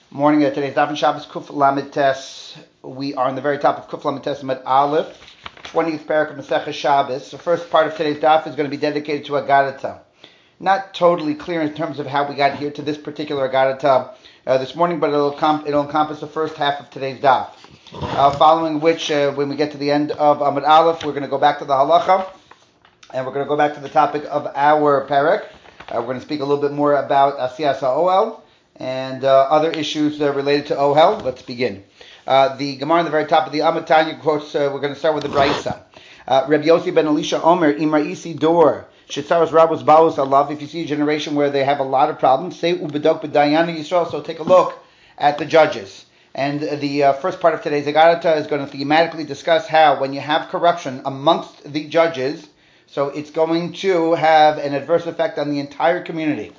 Morning of today's Daf and Shabbos Kuf Lamed Tes. We are on the very top of Kuf Lamed Tes Amud Aleph, 20th parak of Masechah Shabbos. The first part of today's Daf is going to be dedicated to Agadata. Not totally clear in terms of how we got here to this particular Agadata this morning, but it'll encompass the first half of today's Daf. Following which, when we get to the end of Amud Aleph, we're going to go back to the Halacha, and we're going to go back to the topic of our parak. We're going to speak a little bit more about Asiyas HaOhel and other issues related to Ohel. Let's begin. The Gemara on the very top of the Amud Tanya quotes, we're going to start with the Braisa. Reb Yossi ben Elisha Omer, Imra'isi Dor, Shetzaros Rabos Baus Alav. If you see a generation where they have a lot of problems, say Ubedok B'Dayana Yisrael, so take a look at the judges. And the first part of today's Agadata is going to thematically discuss how, when you have corruption amongst the judges, so it's going to have an adverse effect on the entire community.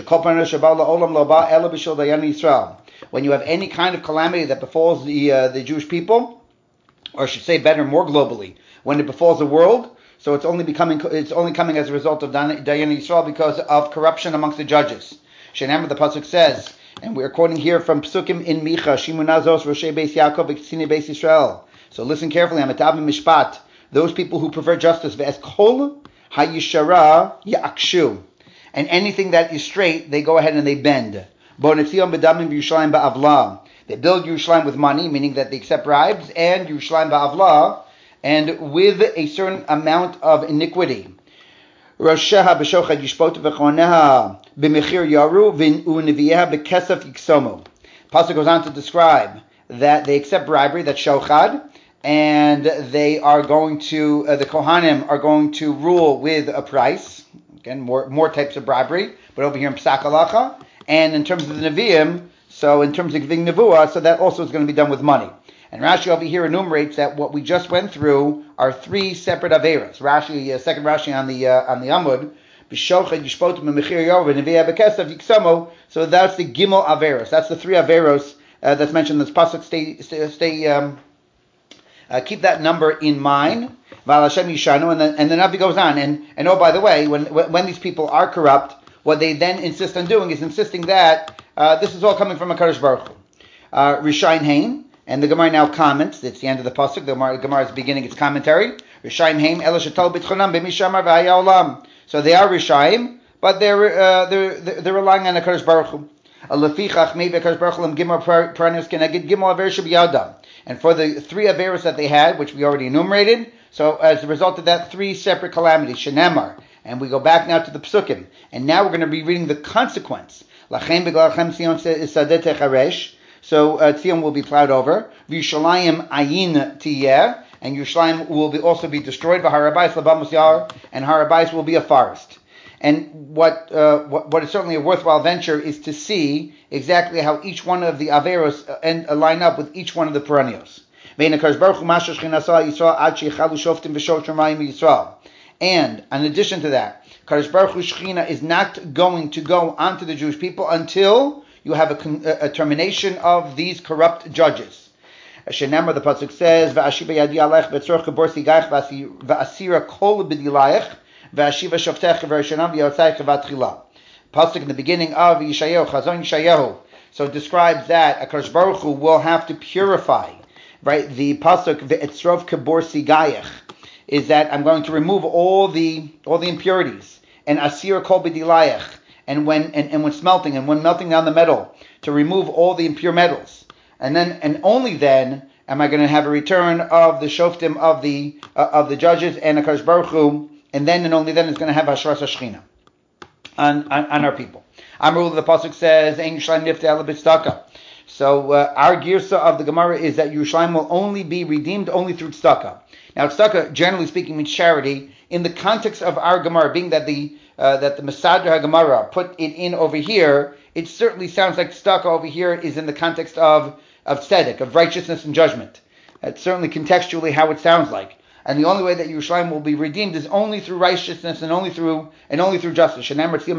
When you have any kind of calamity that befalls the Jewish people, or I should say better, more globally, when it befalls the world, so it's only coming as a result of Dayan Yisrael because of corruption amongst the judges. Shenamar, the pasuk says, and we're quoting here from Psukim in Micha, Shimunazos Roshei Beis Yaakov V'Ktzine Beis Yisrael. So listen carefully. Amatav Mishpat, those people who prefer justice, Ve'es Kol HaYishara Ya'akshu. And anything that is straight, they go ahead and they bend. They build Yerushalayim with money, meaning that they accept bribes, and Yerushalayim ba'avla, and with a certain amount of iniquity. Pasuk goes on to describe that they accept bribery, that's shochad, and they are going to, the Kohanim are going to rule with a price. Again, more types of bribery, but over here in Psak Halacha, and in terms of the Nevi'im, so in terms of giving Nevuah, so that also is going to be done with money. And Rashi over here enumerates that what we just went through are three separate Averas. Rashi, second Rashi on the Amud, B'shochad Yishpotu B'mechir Yorov Nevi'ah B'kesav Yiksamo. So that's the Gimel Averos. That's the three Averos that's mentioned in this pasuk. Keep that number in mind. And then Navi goes on, and oh, by the way, when these people are corrupt, what they then insist on doing is insisting that this is all coming from HaKadosh Baruch Hu. Rishayin Hain, and the Gemara now comments. It's the end of the pasuk. The Gemara is beginning its commentary. Rishayin Hain Ela Shetal B'Tchonam B'Mishamar V'Haya Olam. So they are Rishayim, but they're relying on HaKadosh Baruch Hu. And for the three Averos that they had, which we already enumerated, so as a result of that, three separate calamities, Shenemar, and we go back now to the Psukim, and now we're going to be reading the consequence. So Tzion will be plowed over. V'Yushalayim ayin tiyeh, and Yerushalayim will also be destroyed. V'Harabais labamos yar, and Harabais will be a forest. And what is certainly a worthwhile venture is to see exactly how each one of the Averos line up with each one of the perennials. And in addition to that, Kadosh Baruch Hu Shechina is not going to go onto the Jewish people until you have a termination of these corrupt judges. Shenamar, the pasuk says, "Va'ashiva yadi alech betzorch gebor sigayich va'asira kol b'dilayich va'ashiva shoftech v'rishanam v'yotzayich v'atchila." Pasuk in the beginning of Yeshayahu, Chazon Yeshayahu, so it describes that HaKadosh Baruch Hu will have to purify. Right, the pasuk ve'etzrov kebor sigayich is that I'm going to remove all the impurities, and asir kol b'dilayich, and when smelting and when melting down the metal, to remove all the impure metals, and only then am I going to have a return of the shoftim of the judges and HaKadosh Baruch Hu, and then and only then it's going to have Hashras HaShechina on our people. Amrul, the pasuk says, Ein Yerushalayim nifta ela b'tzedakah. So our girsa of the Gemara is that Yerushalayim will only be redeemed only through tzedakah. Now tzedakah, generally speaking, means charity. In the context of our Gemara, being that the Masadr HaGemara put it in over here, it certainly sounds like tzedakah over here is in the context of tzedek, of righteousness and judgment. That's certainly contextually how it sounds like. And the only way that Yerushalayim will be redeemed is only through righteousness and only through justice.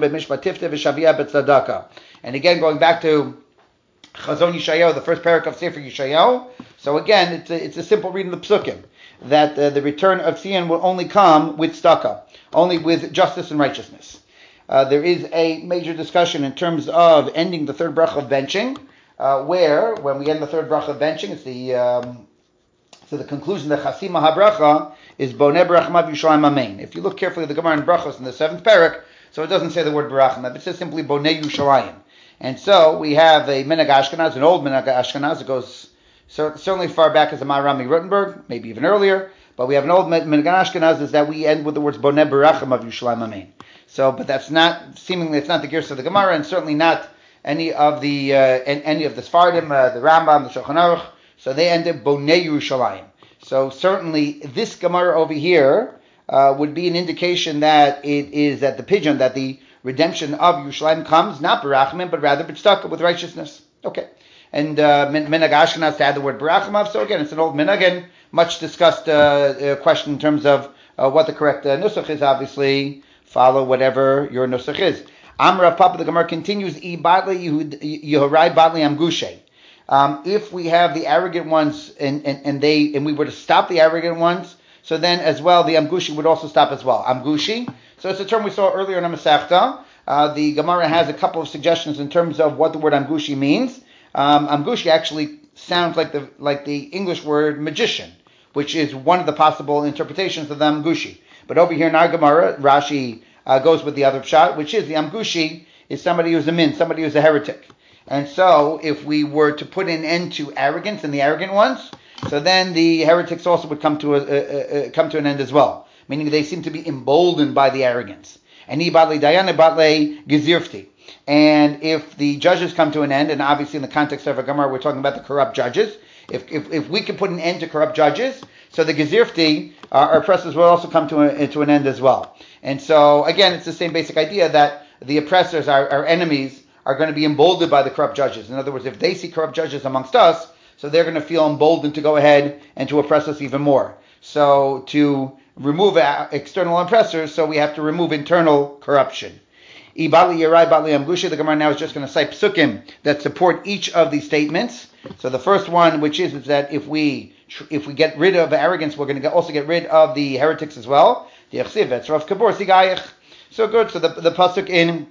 And again, going back to Chazon Yeshayahu, the first parak of Sefer Yeshayahu. So again, it's a simple reading of the Psukim, that the return of Tzion will only come with tzedakah, only with justice and righteousness. There is a major discussion in terms of ending the third bracha of benching. where when we end the third bracha of benching, it's the conclusion that Chasima HaBracha is Boneh Barachim Yushalayim Amen. If you look carefully at the Gemara in Brachos in the 7th parak, so it doesn't say the word Barachim, it says simply Boneh Yushalayim. And so we have a Minhag Ashkenaz, an old Minhag Ashkenaz. It goes certainly far back as the Maharami Rottenberg, maybe even earlier. But we have an old Minhag Ashkenaz is that we end with the words Boneh Barachim of Yushalayim Amen. So, but that's not seemingly it's not the Gersa of the Gemara, and certainly not any of the Sfardim, the Rambam, the Shulchan Aruch. So they end up Bonei Yerushalayim. So certainly this Gemara over here would be an indication that it is that the pidyon, that the redemption of Yerushalayim comes not barachim, but rather b'tzedakah, with righteousness. Okay. And Minhag Ashkenaz to add the word barachim. So again, it's an old minhag and much discussed question in terms of what the correct nusach is. Obviously, follow whatever your nusach is. Amrav Papa, the Gemara continues, Yehorai Badli Amgushe. If we have the arrogant ones and we were to stop the arrogant ones, so then as well the Amgushi would also stop as well. Amgushi. So it's a term we saw earlier in the Masechta. The Gemara has a couple of suggestions in terms of what the word Amgushi means. Amgushi actually sounds like the English word magician, which is one of the possible interpretations of the Amgushi. But over here in our Gemara, Rashi goes with the other pshat, which is the Amgushi is somebody who's a min, somebody who's a heretic. And so if we were to put an end to arrogance and the arrogant ones, so then the heretics also would come to an end as well. Meaning they seem to be emboldened by the arrogance. And and if the judges come to an end, and obviously in the context of a Gemara we're talking about the corrupt judges, if we could put an end to corrupt judges, so the gezirfti, our oppressors will also come to an end as well. And so again, it's the same basic idea that the oppressors, our enemies, are going to be emboldened by the corrupt judges. In other words, if they see corrupt judges amongst us, so they're going to feel emboldened to go ahead and to oppress us even more. So to remove external oppressors, so we have to remove internal corruption. Ibali Yerai Bali Amgusha, the Gemara now is just going to cite psukim that support each of these statements. So the first one, which is that if we get rid of arrogance, we're going to also get rid of the heretics as well. So good. So the pasuk in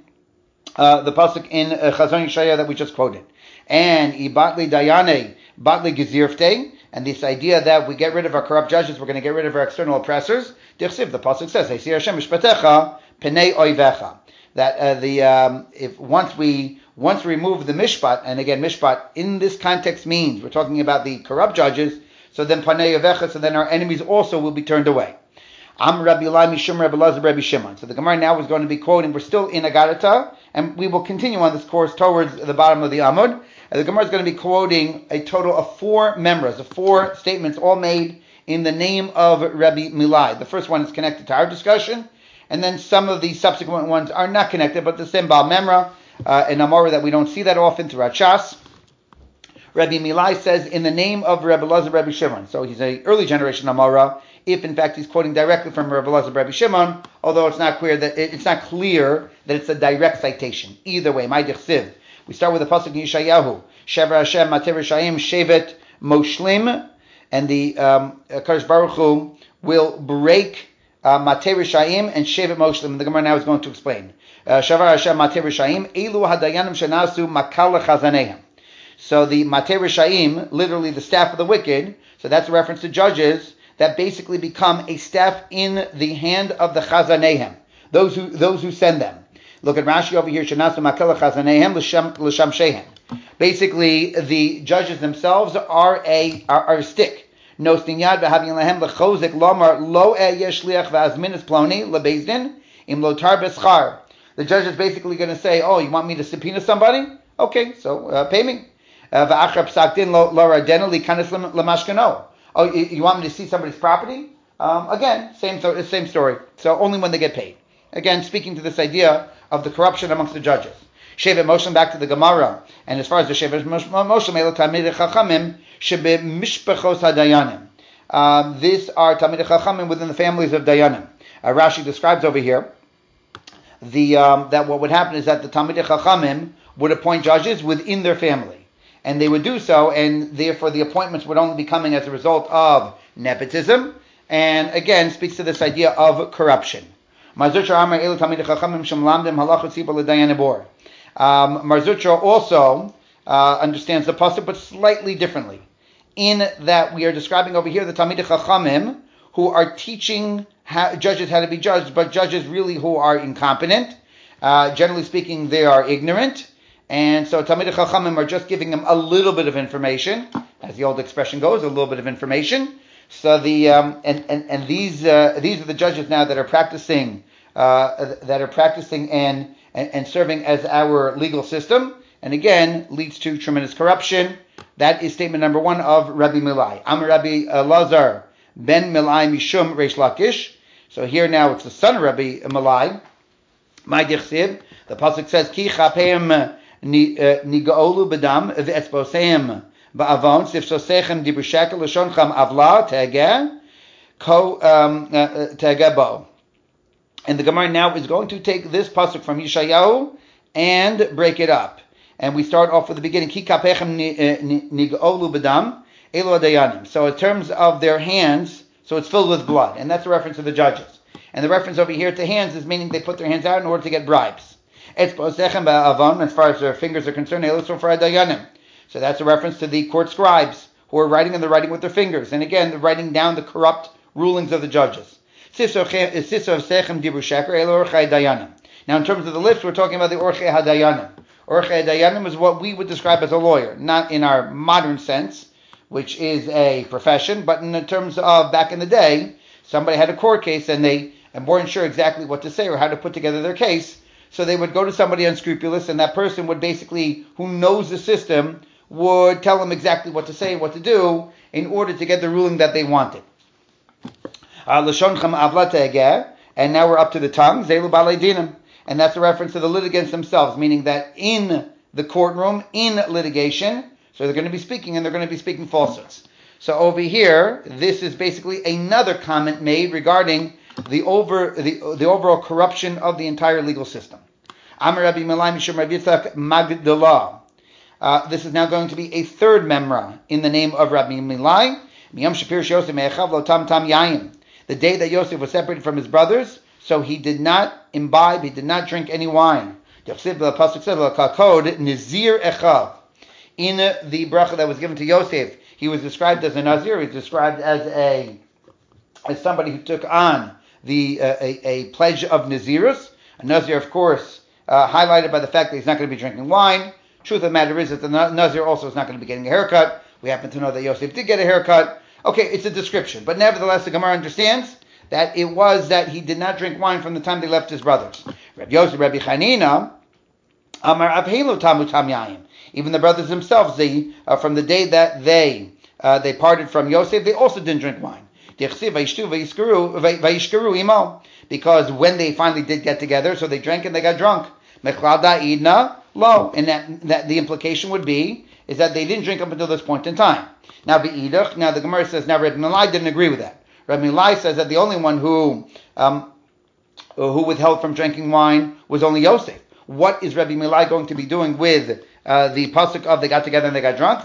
Chazon Yeshaya that we just quoted, and Ibatli Dayane Batli Gezirfte, and this idea that we get rid of our corrupt judges, we're going to get rid of our external oppressors. The pasuk says, "Hey, Hashem mishpatecha penei oivecha." That if once we remove the mishpat, and again mishpat in this context means we're talking about the corrupt judges, so then panei oivecha, so then our enemies also will be turned away. Am Rabbi Eli Mishum Rabbi Lazar Rabbi Shimon. So the Gemara now is going to be quoting. We're still in Agarata, and we will continue on this course towards the bottom of the Amud. And the Gemara is going to be quoting a total of 4 memras, of 4 statements, all made in the name of Rabbi Milai. The first one is connected to our discussion, and then some of the subsequent ones are not connected, but the same Baal Memra, an Amora that we don't see that often throughout Shas. Rabbi Milai says, in the name of Rabbi Lazar Rabbi Shimon. So he's an early generation Amora, if in fact he's quoting directly from Rabbi Lazar Rabbi Shimon, although it's not clear that it's a direct citation. Either way, my dichsiv. We start with the pasuk in Yeshayahu, Shever Hashem Mater Rishayim Shevet Moshlim, and the Kadosh Baruch Hu will break Mater Rishayim and Shevet Moshlim. And the Gemara now is going to explain. Shever Hashem Mater Rishayim Elu Hadayanim Shenasu Makal Chazanehem. So the Mater Rishayim, literally the staff of the wicked, so that's a reference to judges that basically become a staff in the hand of the Chazanehem, those who send them. Look at Rashi over here. Shenasu makela chazanehem l'sham shehem. Basically, the judges themselves are a stick. Nostin yad v'havin lehem lechozik lomar lo yesh shliach v'azmin es ploni lebezdin im lotar beschar. The judge is basically going to say, "Oh, you want me to subpoena somebody? Okay, so pay me." V'achar psak din lo radena likanis lemashkano. Oh, you want me to see somebody's property? Again, same story. So only when they get paid. Again, speaking to this idea of the corruption amongst the judges. Shevet Moshe, back to the Gemara. And as far as the Shevet Moshe, Mele Talmidei Chachamim, Shebe Mishpachos HaDayanim. These are Talmidei Chachamim within the families of Dayanim. Rashi describes over here that what would happen is that the Talmidei Chachamim would appoint judges within their family. And they would do so, and therefore the appointments would only be coming as a result of nepotism, and again speaks to this idea of corruption. Marzutra also understands the pasuk, but slightly differently. In that we are describing over here the Talmidei Chachamim who are teaching judges how to be judged, but judges really who are incompetent. Generally speaking, they are ignorant. And so Talmidei Chachamim are just giving them a little bit of information, as the old expression goes, a little bit of information. So these are the judges now that are practicing and serving as our legal system, and again leads to tremendous corruption. That is statement number 1 of Rabbi Milai. Am Rabbi Lazar ben Milai mishum Reish Lakish. So here now it's the son of Rabbi Milai. My dichsiv. The pasuk says ki chapeim nigaolu bedam v'etzboseim ba'avon sifsosechem dibushakel l'shoncham avla tegeh ko tegeh bo. And the Gemara now is going to take this pasuk from Yeshayahu and break it up. And we start off with the beginning. Ki kapechem nig'olu b'dam elu adayanim. So in terms of their hands, so it's filled with blood, and that's a reference to the judges. And the reference over here to hands is meaning they put their hands out in order to get bribes. Etzbosechem ba'avon, as far as their fingers are concerned, elu for adayanim. So that's a reference to the court scribes who are writing, and they're writing with their fingers. And again, they're writing down the corrupt rulings of the judges. Now, in terms of the lips, we're talking about the Orchei Hadayanim. Orchei Hadayanim is what we would describe as a lawyer, not in our modern sense, which is a profession, but in terms of back in the day, somebody had a court case and they weren't sure exactly what to say or how to put together their case, so they would go to somebody unscrupulous, and that person would basically, who knows the system, would tell them exactly what to say, what to do, in order to get the ruling that they wanted. And now we're up to the tongue, Zelu Balei Dinim. And that's a reference to the litigants themselves, meaning that in the courtroom, in litigation, so they're going to be speaking, and they're going to be speaking falsehoods. So over here, this is basically another comment made regarding the overall corruption of the entire legal system. Amar Rabbi Milai mishum Rabbi Yitzchak Magdalah. This is now going to be a third memra in the name of Rabbi Milai. Miyam Shapir Yosef me'echav lo tam tam yayin. The day that Yosef was separated from his brothers, so he did not imbibe, he did not drink any wine. In the bracha that was given to Yosef, he was described as a Nazir. He was described as somebody who took on a pledge of Nazirus. A Nazir, of course, highlighted by the fact that he's not going to be drinking wine. Truth of the matter is that the Nazir also is not going to be getting a haircut. We happen to know that Yosef did get a haircut. Okay, it's a description, but nevertheless, the Gemara understands that it was that he did not drink wine from the time they left his brothers. Rabbi Yosef, Rabbi Chanina, Amar Abhelu Tamu Tam Yayin. Even the brothers themselves, from the day that they parted from Yosef, they also didn't drink wine. Because when they finally did get together, so they drank and they got drunk. And that the implication would be is that they didn't drink up until this point in time. Now the Gemara says, now Rabbi Milai didn't agree with that. Rabbi Milai says that the only one who withheld from drinking wine was only Yosef. What is Rabbi Milai going to be doing with the pasuk of they got together and they got drunk?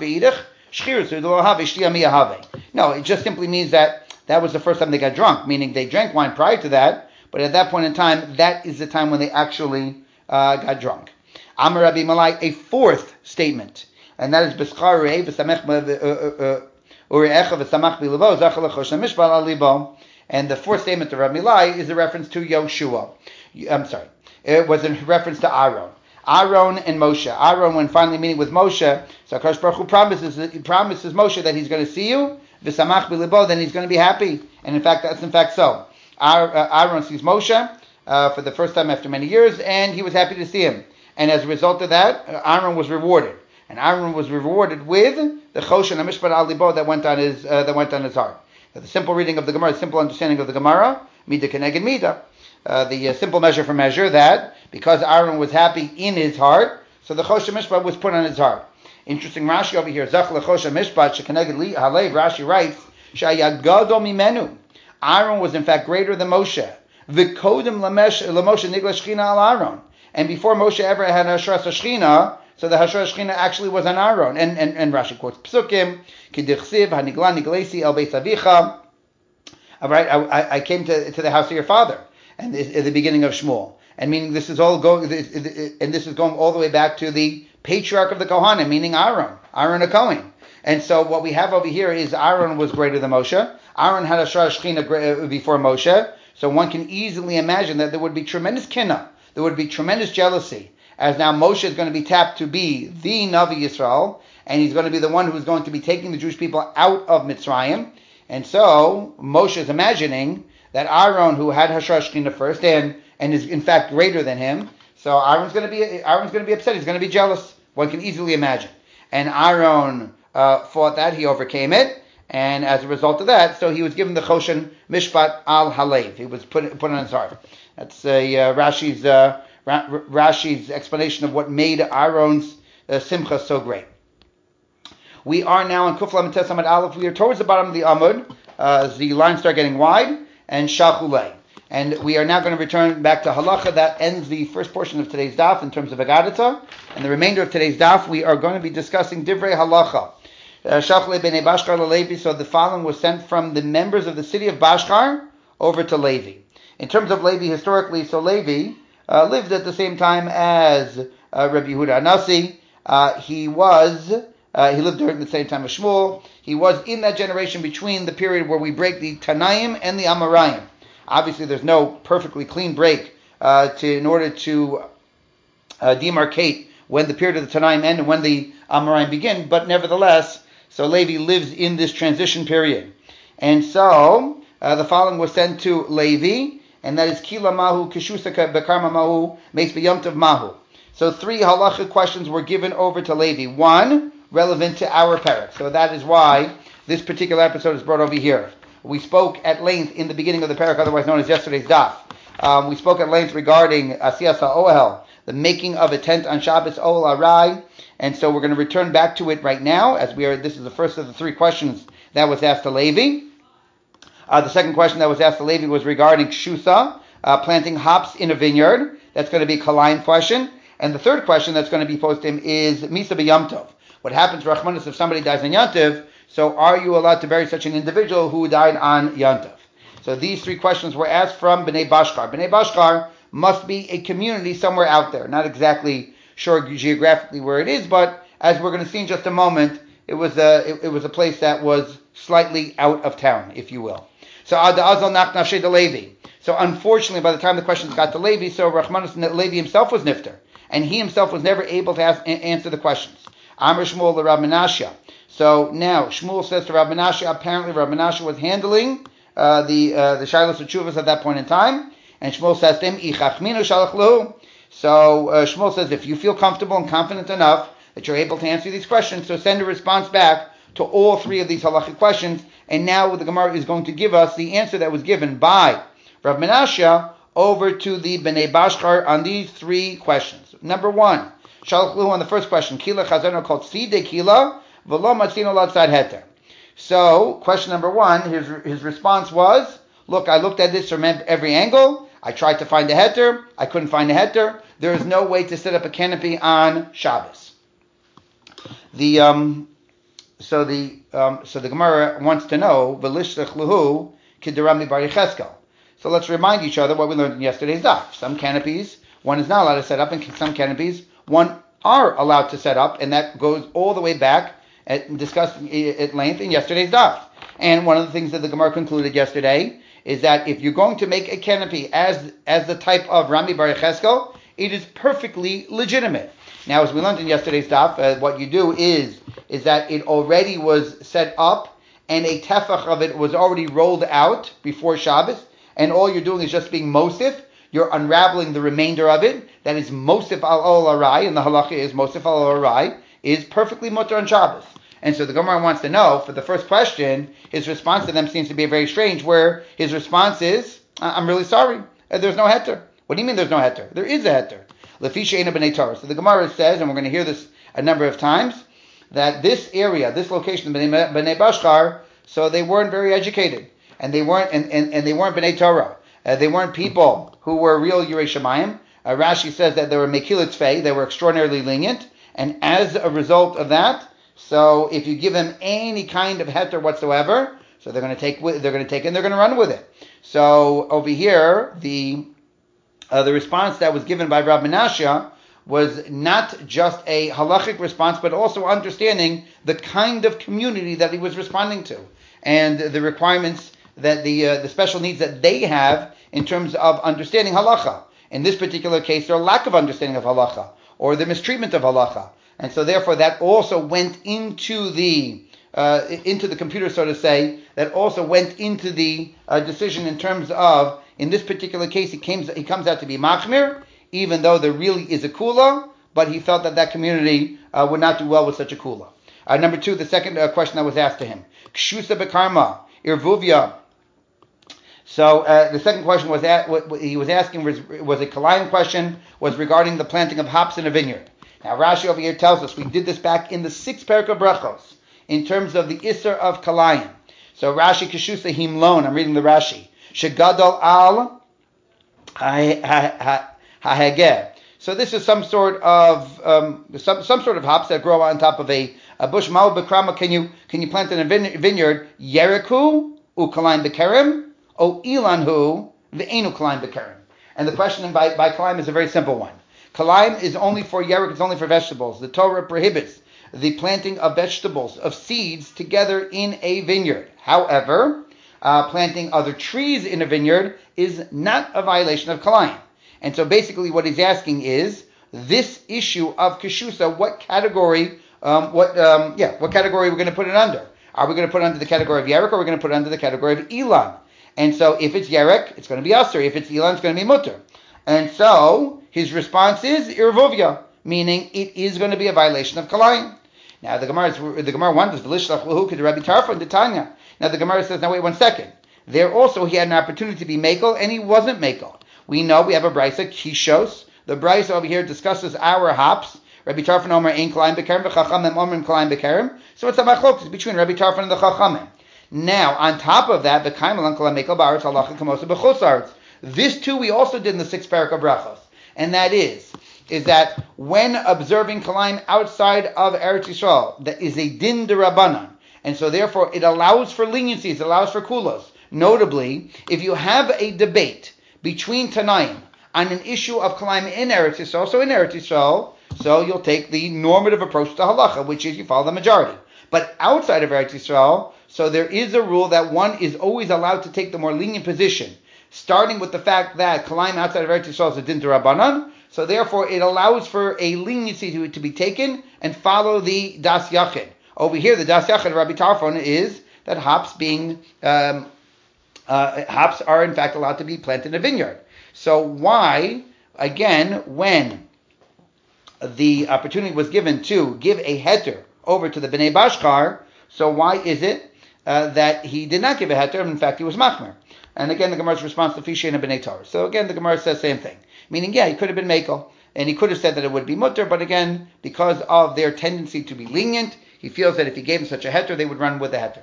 No, it just simply means that was the first time they got drunk, meaning they drank wine prior to that, but at that point in time, that is the time when they actually got drunk. Amar Rabbi Milai, a fourth statement, and that is B'schar Re'eh v'samech Ure'echa v'samach b'libo zachar l'choshen mishpal al libo. And the fourth statement of Rabbi Milai is a reference to Yoshua. I'm sorry, it was a reference to Aaron. Aaron and Moshe. Aaron, when finally meeting with Moshe, so HaKadosh Baruch Hu promises Moshe that he's going to see you, v'samach b'libo, then he's going to be happy. And in fact, that's in fact so. Aaron sees Moshe for the first time after many years, and he was happy to see him. And as a result of that, Aaron was rewarded. And Aaron was rewarded with the Choshen HaMishpat Al Libo that went on his heart. The simple reading of the Gemara, the simple understanding of the Gemara, Mida Keneged Mida. The simple measure for measure, that because Aaron was happy in his heart, so the Choshen Mishpat was put on his heart. Interesting Rashi over here, Zach LeChoshen Mishpat Shekeneged Halev. Rashi writes, Shaya Gadol Mimenu. Aaron was in fact greater than Moshe. V'kodem Lamoshe Nigla Shechina Al Aaron. And before Moshe ever had Hashras Shechina, so the Hashras Shechina actually was on Aaron. And Rashi quotes Psukim, Kidichsiv Hanigla Niglesi El Beis Avicha. All right, I came to the house of your father, and at the beginning of Shmuel, and meaning this is all going, and this is going all the way back to the patriarch of the Kohanim, meaning Aaron a Kohen. And so what we have over here is Aaron was greater than Moshe. Aaron had a Shara Shechina before Moshe. So one can easily imagine that there would be tremendous kinna, there would be tremendous jealousy, as now Moshe is going to be tapped to be the Navi Yisrael, and he's going to be the one who's going to be taking the Jewish people out of Mitzrayim. And so Moshe is imagining that Aaron, who had Hashar Shechina first and is in fact greater than him, so Aaron's going to be upset. He's going to be jealous. One can easily imagine. And Aaron fought that. He overcame it. And as a result of that, so he was given the Choshen Mishpat al Halev. He was put on his heart. That's Rashi's explanation of what made Aaron's Simcha so great. We are now in Kuf Lamed Tes Amud Aleph. We are towards the bottom of the Amud. As the lines start getting wide, and Shachulei. And we are now going to return back to Halacha. That ends the first portion of today's daf in terms of Agadata. And the remainder of today's daf, we are going to be discussing Divrei Halacha. Shachlei b'nei Bashkar l'Levi. So the following was sent from the members of the city of Bashkar over to Levi. In terms of Levi historically, so Levi lived at the same time as Rabbi Yehuda Anasi. He lived during the same time as Shmuel. He was in that generation between the period where we break the Tanaim and the Amoraim. Obviously, there's no perfectly clean break in order to demarcate when the period of the Tanaim end and when the Amoraim begin. But nevertheless, so Levi lives in this transition period. And so the following was sent to Levi, and that is Kila Mahu, Kishusa Bekarma Mahu, Meis B'Yomtov Mahu. So 3 halachic questions were given over to Levi. 1, relevant to our parak. So that is why this particular episode is brought over here. We spoke at length in the beginning of the parak, otherwise known as yesterday's daf. We spoke at length regarding Asiyas HaOhel, the making of a tent on Shabbos, Ohel Arai. And so we're going to return back to it right now, as this is the first of the 3 questions that was asked to Levi. The second question that was asked to Levi was regarding Kshusa, planting hops in a vineyard. That's going to be a Kalayim question. And the third question that's going to be posed to him is Misa B'Yom Tov. What happens, Rachmanis, if somebody dies on Yantiv? So are you allowed to bury such an individual who died on Yantiv? So these 3 questions were asked from Bnei Bashkar. Bnei Bashkar must be a community somewhere out there. Not exactly sure geographically where it is, but as we're going to see in just a moment, it was a place that was slightly out of town, if you will. So Adazal Nach Nafshe de Levi. So unfortunately, by the time the questions got to Levi, so Rachmanis Levi himself was nifter, and he himself was never able to answer the questions. Amr Shmuel the Rav Menashe. So now Shmuel says to Rav Menashe, apparently Rav Menashe was handling the Shilos of Chuvas at that point in time, and Shmuel says to him, Ichachminu shalach lahu. So Shmuel says, if you feel comfortable and confident enough that you're able to answer these questions, so send a response back to all 3 of these halachic questions. And now the Gemara is going to give us the answer that was given by Rav Menashe over to the Bnei Bashkar on these 3 questions. Number 1, Shalach Lahu on the first question, Kila Chazano called Side Kila, V'lo Matzino Latzad Heter. So, question number 1, his response was, look, I looked at this from every angle, I tried to find a heter, I couldn't find a heter, there is no way to set up a canopy on Shabbos. So the Gemara wants to know, V'lishtach Lahu Kidarami Bar Yecheskel. So let's remind each other what we learned in yesterday's daf. Some canopies one is not allowed to set up, and some canopies one are allowed to set up, and that goes all the way back and discussed at length in yesterday's daf. And one of the things that the Gemara concluded yesterday is that if you're going to make a canopy as the type of Rami Bar Yecheskel, it is perfectly legitimate. Now, as we learned in yesterday's daf, what you do is that it already was set up, and a tefach of it was already rolled out before Shabbos, and all you're doing is just being mosif. You're unraveling the remainder of it. That is mosif al arai, and the halacha is mosif al arai is perfectly mutter on Shabbos. And so the Gemara wants to know, for the first question, his response to them seems to be very strange, where his response is, I'm really sorry, there's no heter. What do you mean there's no heter? There is a heter. Lefisha Eina B'nei Torah. So the Gemara says, and we're going to hear this a number of times, that this area, this location, B'nei Bashkar, so they weren't very educated, and they weren't B'nei Torah. They weren't people who were real Yirei Shamayim. Rashi says that they were Mekilat Fei, they were extraordinarily lenient, and as a result of that, so if you give them any kind of heter whatsoever, so they're going to take it and they're going to run with it. So over here, the response that was given by Rav Menashe was not just a halachic response, but also understanding the kind of community that he was responding to and the requirements that the special needs that they have in terms of understanding halacha. In this particular case, their lack of understanding of halacha or the mistreatment of halacha, and so therefore that also went into the computer, so to say. That also went into the decision in terms of, in this particular case, he comes out to be machmir, even though there really is a kula, but he felt that community would not do well with such a kula. Number two, the second question that was asked to him, kshusa bekarma, irvuvia. So the second question what he was asking was a kalayim question, was regarding the planting of hops in a vineyard. Now Rashi over here tells us, we did this back in the 6th parak of brachos, in terms of the isser of kalayim. So Rashi Keshusa Himlon, I'm reading the Rashi. Shegadol al haheger. So this is some sort of hops that grow on top of a bush. Ma'u bekrama, can you plant in a vineyard? Yereku u kalayim bekerem o ilanhu ve'enu kalayim bekerem. And the question by kalayim is a very simple one. Kalayim is only for yerek, it's only for vegetables. The Torah prohibits the planting of vegetables, of seeds, together in a vineyard. However, planting other trees in a vineyard is not a violation of kalayim. And so basically what he's asking is, this issue of keshusa, what category are we going to put it under? Are we going to put it under the category of yerek, or are we going to put it under the category of ilan? And so if it's yerek, it's going to be asur. If it's ilan, it's going to be mutter. And so his response is irvuvia, meaning it is going to be a violation of kalayim. Now the Gemara wonders, Rabbi Tarfon de Tanya. Now the Gemara says, now wait 1 second. There also he had an opportunity to be mekel, and he wasn't mekel. We know we have a brisa, kishos. The brisa over here discusses our hops. Rabbi Tarfon Omer ein kalayim bekerem, v'chachamim Omer kalayim bekerem. So it's a machlokes between Rabbi Tarfon and the chachamim. Now on top of that, the kaim kalayim mekel ba'aretz halacha kamosa b'chutz aretz. This too we also did in the 6th parak of brachos, and that is that when observing kalayim outside of Eretz Yisrael, that is a din derabanan, and so therefore it allows for leniencies, it allows for kulos. Notably, if you have a debate between Tanaim on an issue of kalayim in Eretz Yisrael, so you'll take the normative approach to halacha, which is you follow the majority. But outside of Eretz Yisrael, so there is a rule that one is always allowed to take the more lenient position, starting with the fact that kalayim outside of Eretz Yisrael is a din derabanan. So therefore, it allows for a leniency to be taken and follow the das yachid. Over here, the das yachid of Rabbi Tarfon is that hops are in fact allowed to be planted in a vineyard. So why, again, when the opportunity was given to give a heter over to the Bnei Bashkar, so why is it that he did not give a heter, and in fact he was machmer? And again, the Gemara's response to Fishay and Bnei Torah. So again, the Gemara says same thing. Meaning, he could have been mekel, and he could have said that it would be mutter, but again, because of their tendency to be lenient, he feels that if he gave him such a heter, they would run with the heter.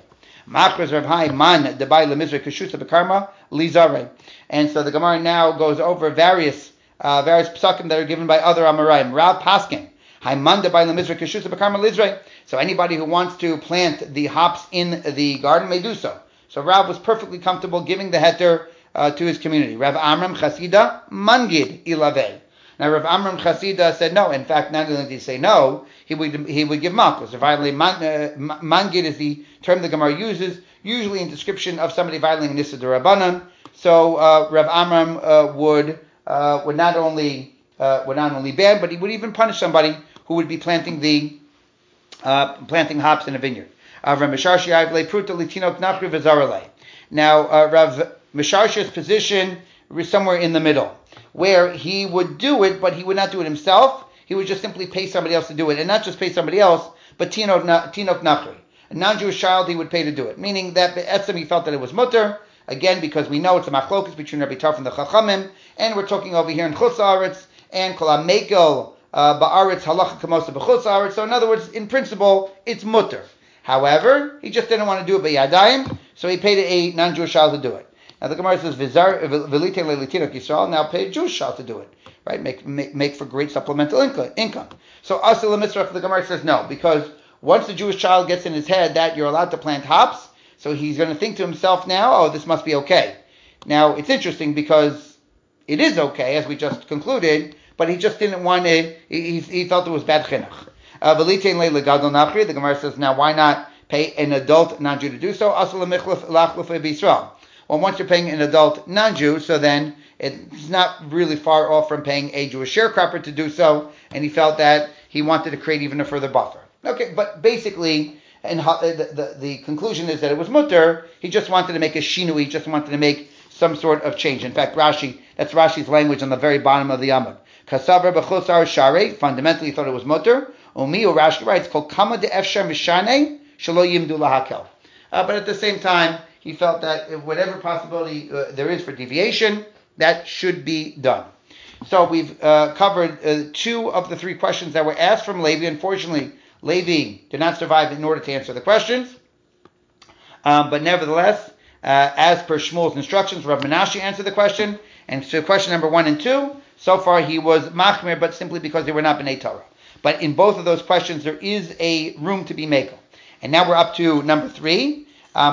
And so the Gemara now goes over various psakim that are given by other Amoraim. Rav Paskin, so anybody who wants to plant the hops in the garden may do so. So Rav was perfectly comfortable giving the heter to his community. Rav Amram Chasida Mangid Ilave. Now Rav Amram Chasida said no. In fact, not only did he say no, he would give malchus. Mangid is the term the Gemara uses, usually in description of somebody violating Nissa D'Rabbanan. So Rav Amram would not only ban, but he would even punish somebody who would be planting hops in a vineyard. Now Rav Misharshi's position was somewhere in the middle, where he would do it, but he would not do it himself. He would just simply pay somebody else to do it, and not just pay somebody else, but tinok nachri, a non-Jewish child he would pay to do it. Meaning that Be'etzem he felt that it was mutter, again because we know it's a machlokus between Rabbi Tarfon and the Chachamim, and we're talking over here in Chutz Haaretz and Kol HaMekel Ba'aretz Halacha Kamosa B'Chutz Haaretz. So in other words, in principle, it's mutter. However, he just didn't want to do it by Yadayim, so he paid a non-Jewish child to do it. Now the Gemara says, now pay a Jewish child to do it, right? Make for great supplemental income. So Asil Mitzrach, the Gemara says no, because once the Jewish child gets in his head that you're allowed to plant hops, so he's going to think to himself now, oh, this must be okay. Now it's interesting because it is okay, as we just concluded, but he just didn't want to, he felt it was bad chinuch. The Gemara says, now why not pay an adult non-Jew to do so? Well, once you're paying an adult non-Jew, so then it's not really far off from paying a Jewish sharecropper to do so, and he felt that he wanted to create even a further buffer. Okay, but basically, and the conclusion is that it was mutter. He just wanted to make a shinu. He just wanted to make some sort of change. In fact, that's Rashi's language on the very bottom of the Amud. Kasavra b'chosar share, fundamentally he thought it was mutter. Umiu Rashi writes, Kol kama de'efshar mishane shelo yimdu lahakel. But at the same time, he felt that whatever possibility there is for deviation, that should be done. So we've covered 2 of the 3 questions that were asked from Levi. Unfortunately, Levi did not survive in order to answer the questions. But nevertheless, as per Shmuel's instructions, Rav Menashe answered the question. And so question number 1 and 2, so far he was machmir, but simply because they were not b'nei Torah. But in both of those questions, there is a room to be makel. And now we're up to number 3,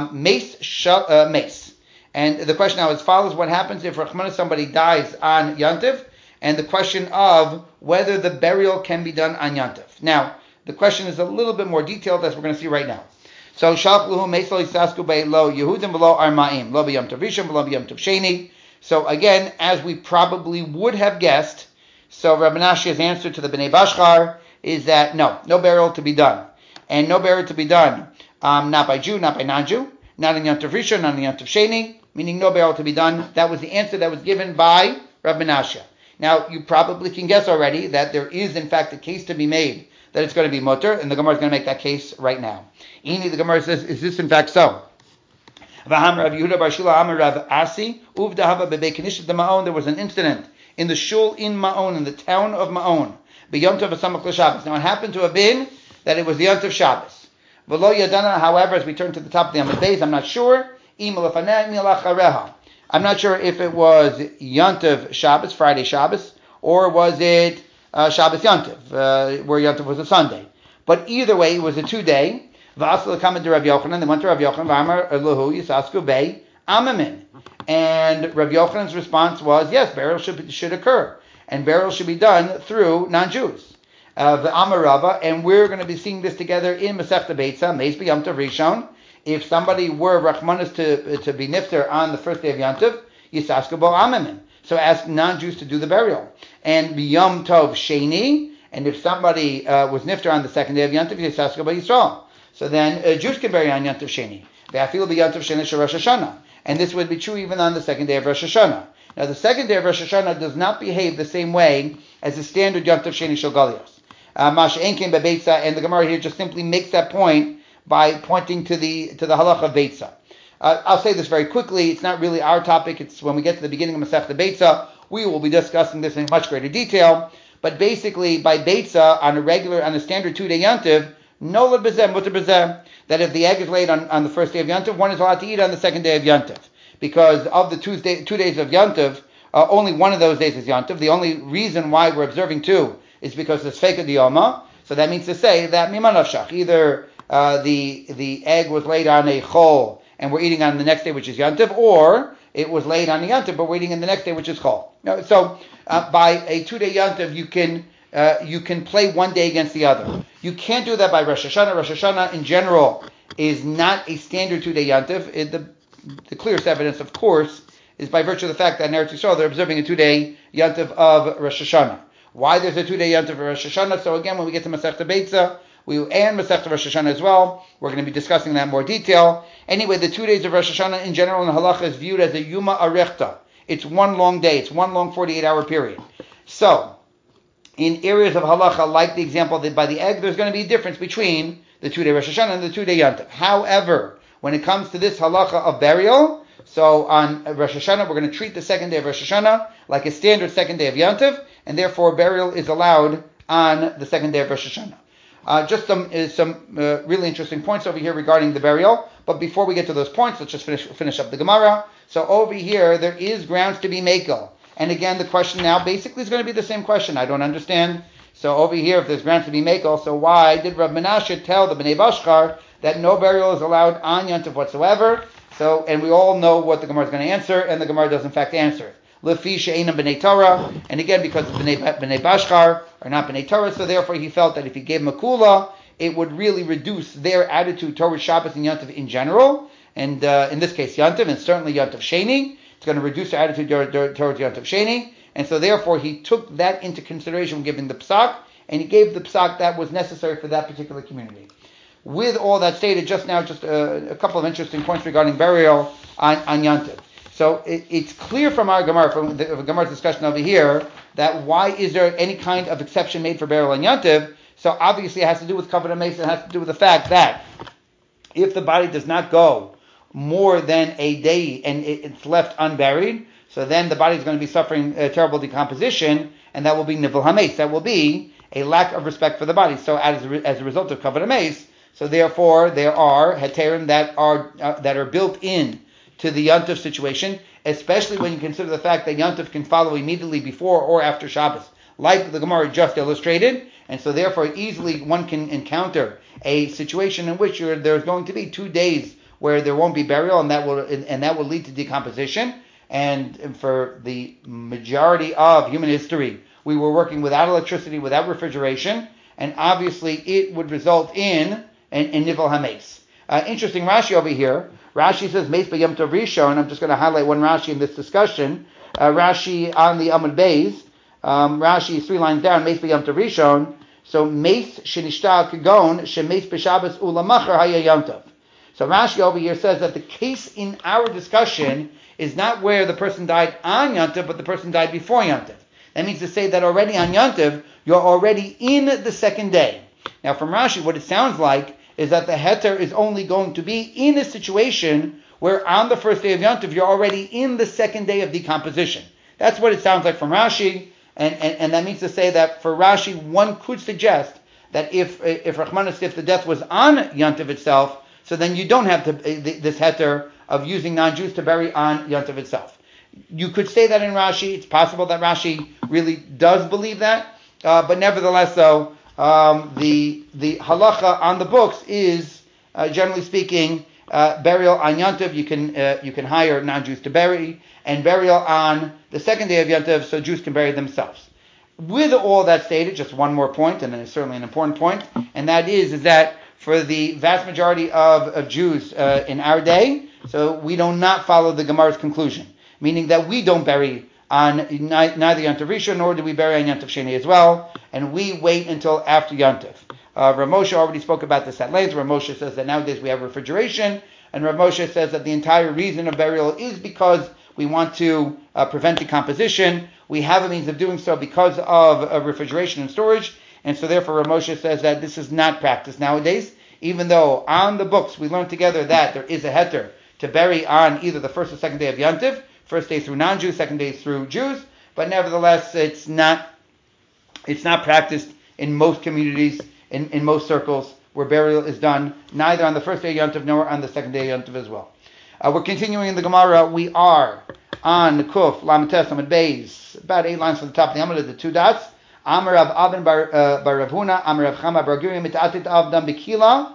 mace. And the question now is as follows: what happens if Rachmana somebody dies on Yantiv? And the question of whether the burial can be done on Yantiv. Now, the question is a little bit more detailed, as we're going to see right now. So, Shalchluhu Meisal Isasku Bei Lo Yehudim V'Lo Arma'im Lo B'Yom Tov Rishon V'Lo B'Yom Tov Sheni. So again, as we probably would have guessed, so Rabbi Menashe's answer to the Bnei Bashchar is that no burial to be done. And no burial to be done, not by Jew, not by non-Jew, not in Yom Tov Rishon, not in Yom Tov Sheni, meaning no burial to be done. That was the answer that was given by Rabbi Menashe. Now, you probably can guess already that there is, in fact, a case to be made that it's going to be mutter, and the Gemara is going to make that case right now. The Gemara says, is this in fact so? There was an incident in the shul in Ma'on, in the town of Ma'on. Now, it happened to have been that it was the Yom Tov Shabbos. However, as we turn to the top of the Amud Beis, I'm not sure. I'm not sure if it was Yom Tov Shabbos, Friday Shabbos, or was it Shabbos Yom Tov, where Yom Tov was a Sunday. But either way, it was a 2-day. They went to Rav Yochanan, and Rav Yochanan's response was, yes, burial should occur, and burial should be done through non-Jews. And we're going to be seeing this together in Masechta Beitza, Meis B'Yom Tov Rishon. If somebody were Rachmanis to be nifter on the first day of Yom Tov, Yisasku Bo Amamin. So ask non-Jews to do the burial. And B'Yom Tov Sheni, and if somebody was nifter on the second day of Yom Tov, Yisasku Bo Yisrael. So then Jews can bury on Yom Tov Sheni. Ve'afilu b'Yom Tov Sheni shel Rosh Hashanah. And this would be true even on the second day of Rosh Hashanah. Now the second day of Rosh Hashanah does not behave the same way as the standard Yom Tov Sheni shel Galios. Masha Enkin beBeitza, and the Gemara here just simply makes that point by pointing to the halach of Beitza. I'll say this very quickly. It's not really our topic. It's when we get to the beginning of Masechta Beitza, we will be discussing this in much greater detail. But basically, by Beitza, on a standard 2-day Yom Tov, no lebezeh, mutter bezeh, that if the egg is laid on the first day of Yom Tov, one is allowed to eat on the second day of Yom Tov. Because of the 2 days of Yom Tov, only one of those days is Yom Tov. The only reason why we're observing 2 is because it's Feka Diyoma. So that means to say that Mimanavshach, either the egg was laid on a chol and we're eating on the next day, which is Yom Tov, or it was laid on a Yom Tov, but we're eating in the next day, which is chol. So by a 2-day Yom Tov, you can play one day against the other. You can't do that by Rosh Hashanah. Rosh Hashanah in general is not a standard 2-day Yom Tov. The clearest evidence, of course, is by virtue of the fact that in Eretz Yisrael they're observing a 2-day Yom Tov of Rosh Hashanah. Why there's a 2-day Yom Tov of Rosh Hashanah? So again, when we get to Masechta Beitza, and Masechta Rosh Hashanah as well, we're going to be discussing that in more detail. Anyway, the 2 days of Rosh Hashanah in general in Halacha is viewed as a Yuma Arechta. It's one long day. It's one long 48-hour period. So, in areas of Halacha, like the example that by the egg, there's going to be a difference between the 2-day Rosh Hashanah and the 2-day Yom Tov. However, when it comes to this Halacha of burial, so on Rosh Hashanah, we're going to treat the second day of Rosh Hashanah like a standard second day of Yom Tov, and therefore burial is allowed on the second day of Rosh Hashanah. Just some really interesting points over here regarding the burial. But before we get to those points, let's just finish up the Gemara. So over here, there is grounds to be makel. And again, the question now basically is going to be the same question. I don't understand. So over here, if there's grounds to be makel, so why did Rav Menashe tell the Bnei Bashchar that no burial is allowed on Yom Tov whatsoever? So, and we all know what the Gemara is going to answer, and the Gemara does in fact answer it. Lefi she'ena b'nei Torah, and again because b'nei Bashchar are not b'nei Torah, so therefore he felt that if he gave him a kula, it would really reduce their attitude towards Shabbos and Yontif in general, and in this case Yontif, and certainly Yontif Sheni. It's going to reduce their attitude towards Yontif Sheni, and so therefore he took that into consideration when giving the psak, and he gave the psak that was necessary for that particular community. With all that stated, just now, just a couple of interesting points regarding burial on Yontif. So it's clear from our Gemara, from the Gemara's discussion over here, that why is there any kind of exception made for burial on Yontif? So obviously it has to do with Kavod HaMeis, it has to do with the fact that if the body does not go more than a day and it's left unburied, so then the body is going to be suffering terrible decomposition, and that will be Nivul HaMeis. That will be a lack of respect for the body. So as a result of Kavod HaMeis, so therefore there are heterim that are built in to the Yontif situation, especially when you consider the fact that Yontif can follow immediately before or after Shabbos, like the Gemara just illustrated, and so therefore easily one can encounter a situation in which there's going to be 2 days where there won't be burial, and that will lead to decomposition. And for the majority of human history, we were working without electricity, without refrigeration, and obviously it would result in Nivul HaMeis. Interesting Rashi over here. Rashi says Meis B'Yom Tov Rishon. I'm just going to highlight one Rashi in this discussion. Rashi on the Amud Beis. Rashi is 3 lines down. Meis B'Yom Tov Rishon. So Meis Shenishta Kagon Shemeis B'Shabbos Ulamachar Haya Yom Tov. So Rashi over here says that the case in our discussion is not where the person died on Yontif, but the person died before Yontif. That means to say that already on Yontif, you're already in the second day. Now from Rashi, what it sounds like is that the heter is only going to be in a situation where on the first day of Yontif, you're already in the second day of decomposition. That's what it sounds like from Rashi, and that means to say that for Rashi, one could suggest that if Rachmanis, if the death was on Yontif itself, so then you don't have this heter of using non-Jews to bury on Yontif itself. You could say that in Rashi. It's possible that Rashi really does believe that, but nevertheless, though, the halacha on the books is generally speaking burial on Yontif. You can hire non-Jews to bury, and burial on the second day of Yontif, so Jews can bury themselves. With all that stated, just one more point, and it's certainly an important point, and that is that for the vast majority of Jews in our day, so we do not follow the Gemara's conclusion, meaning that we don't bury on neither Yontif Rishon nor do we bury on Yontif Sheni as well, and we wait until after Yontif. Rav Moshe already spoke about this at length. Rav Moshe says that nowadays we have refrigeration, and Rav Moshe says that the entire reason of burial is because we want to prevent decomposition. We have a means of doing so because of refrigeration and storage, and so therefore Rav Moshe says that this is not practiced nowadays, even though on the books we learned together that there is a heter to bury on either the first or second day of Yontif, first day through non-Jews, second day through Jews, but nevertheless it's not practiced in most communities, in most circles, where burial is done neither on the first day of Yontif nor on the second day of Yontif as well. We're continuing in the Gemara. We are on Kuf, Lamites, Amud Beis, about 8 lines from the top of the Amud, the 2 dots. Amar Rav Avin bar Rav Huna, Amar Rav Chama bar Guri, mitatit avdam bekila,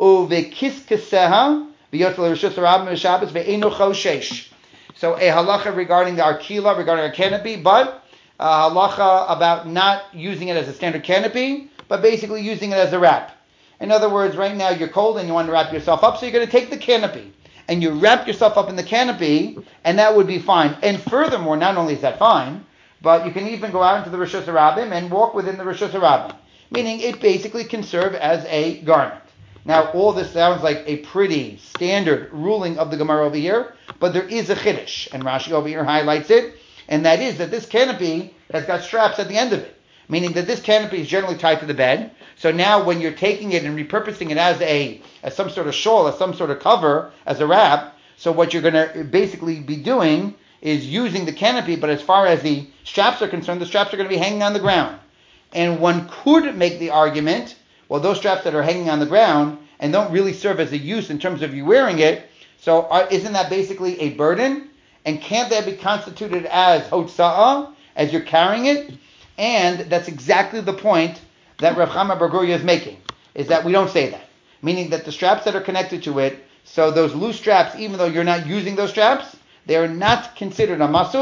uvekiskeseha, v'yotel rishus harabim v'shabbos ve'enu choshesh. So a halacha regarding the arkila, regarding our canopy, but a halacha about not using it as a standard canopy, but basically using it as a wrap. In other words, right now you're cold and you want to wrap yourself up, so you're going to take the canopy and you wrap yourself up in the canopy, and that would be fine. And furthermore, not only is that fine, but you can even go out into the Rishus Harabim and walk within the Rishus Harabim, meaning it basically can serve as a garment. Now, all this sounds like a pretty standard ruling of the Gemara over here, but there is a chiddush, and Rashi over here highlights it, and that is that this canopy has got straps at the end of it, meaning that this canopy is generally tied to the bed. So now when you're taking it and repurposing it as some sort of shawl, as some sort of cover, as a wrap, so what you're going to basically be doing is using the canopy, but as far as the straps are concerned, the straps are going to be hanging on the ground. And one could make the argument, well, those straps that are hanging on the ground and don't really serve as a use in terms of you wearing it, so isn't that basically a burden? And can't that be constituted as hotza'ah, as you're carrying it? And that's exactly the point that Rav Chama bar Guri is making, is that we don't say that. Meaning that the straps that are connected to it, so those loose straps, even though you're not using those straps, they are not considered a masui,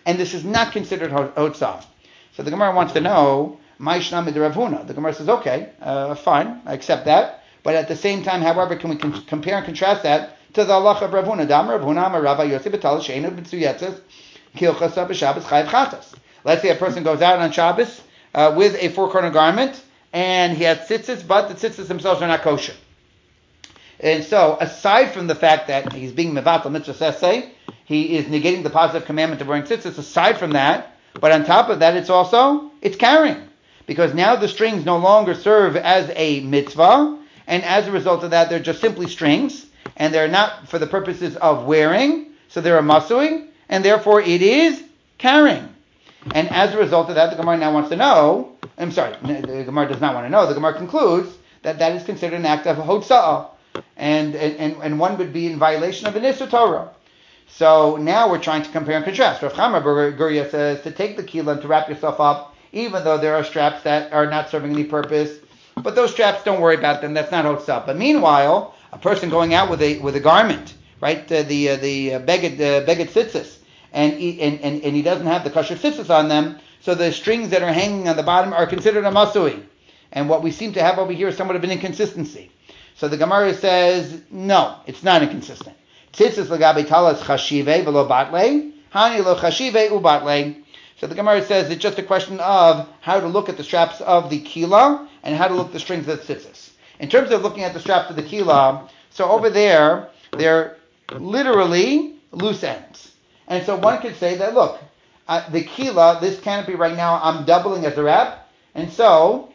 and this is not considered hotzah. So the Gemara wants to know, Ma'ishnami de Rav Huna. The Gemara says, okay, fine, I accept that. But at the same time, however, can we compare and contrast that to the halacha of Rav Huna? Dam Rav Huna Amar Rava Yosef Betal Sheinu B'tzuyetzes Kilchasa B'Shabbos Chayav Chatas. Let's say a person goes out on Shabbos with a four-corner garment, and he has tzitzis, but the tzitzis themselves are not kosher. And so, aside from the fact that he's being mevatel mitzvah sesei, he is negating the positive commandment of wearing tzitzis. Aside from that, but on top of that, it's carrying, because now the strings no longer serve as a mitzvah, and as a result of that, they're just simply strings, and they're not for the purposes of wearing, so they're a masuing, and therefore it is carrying. And as a result of that, the Gemara now wants to know, the Gemara does not want to know, the Gemara concludes that that is considered an act of hotza'ah, and one would be in violation of an Issur Torah. So now we're trying to compare and contrast. Rav Chama bar Guria says to take the kila and to wrap yourself up, even though there are straps that are not serving any purpose, but those straps, don't worry about them, that's not hotza'ah. But meanwhile, a person going out with a garment, right, the beged tzitzis, and he doesn't have the kosher tzitzis on them, so the strings that are hanging on the bottom are considered a masui. And what we seem to have over here is somewhat of an inconsistency. So the Gemara says, no, it's not inconsistent. Tzitzis lagabe talas chashive velo batle, hani lo chashive ubatle. So the Gemara says it's just a question of how to look at the straps of the kila and how to look at the strings of the tzitzis. In terms of looking at the straps of the kila, so over there, they're literally loose ends. And so one could say that, look, the kila, this canopy right now, I'm doubling as a wrap, and so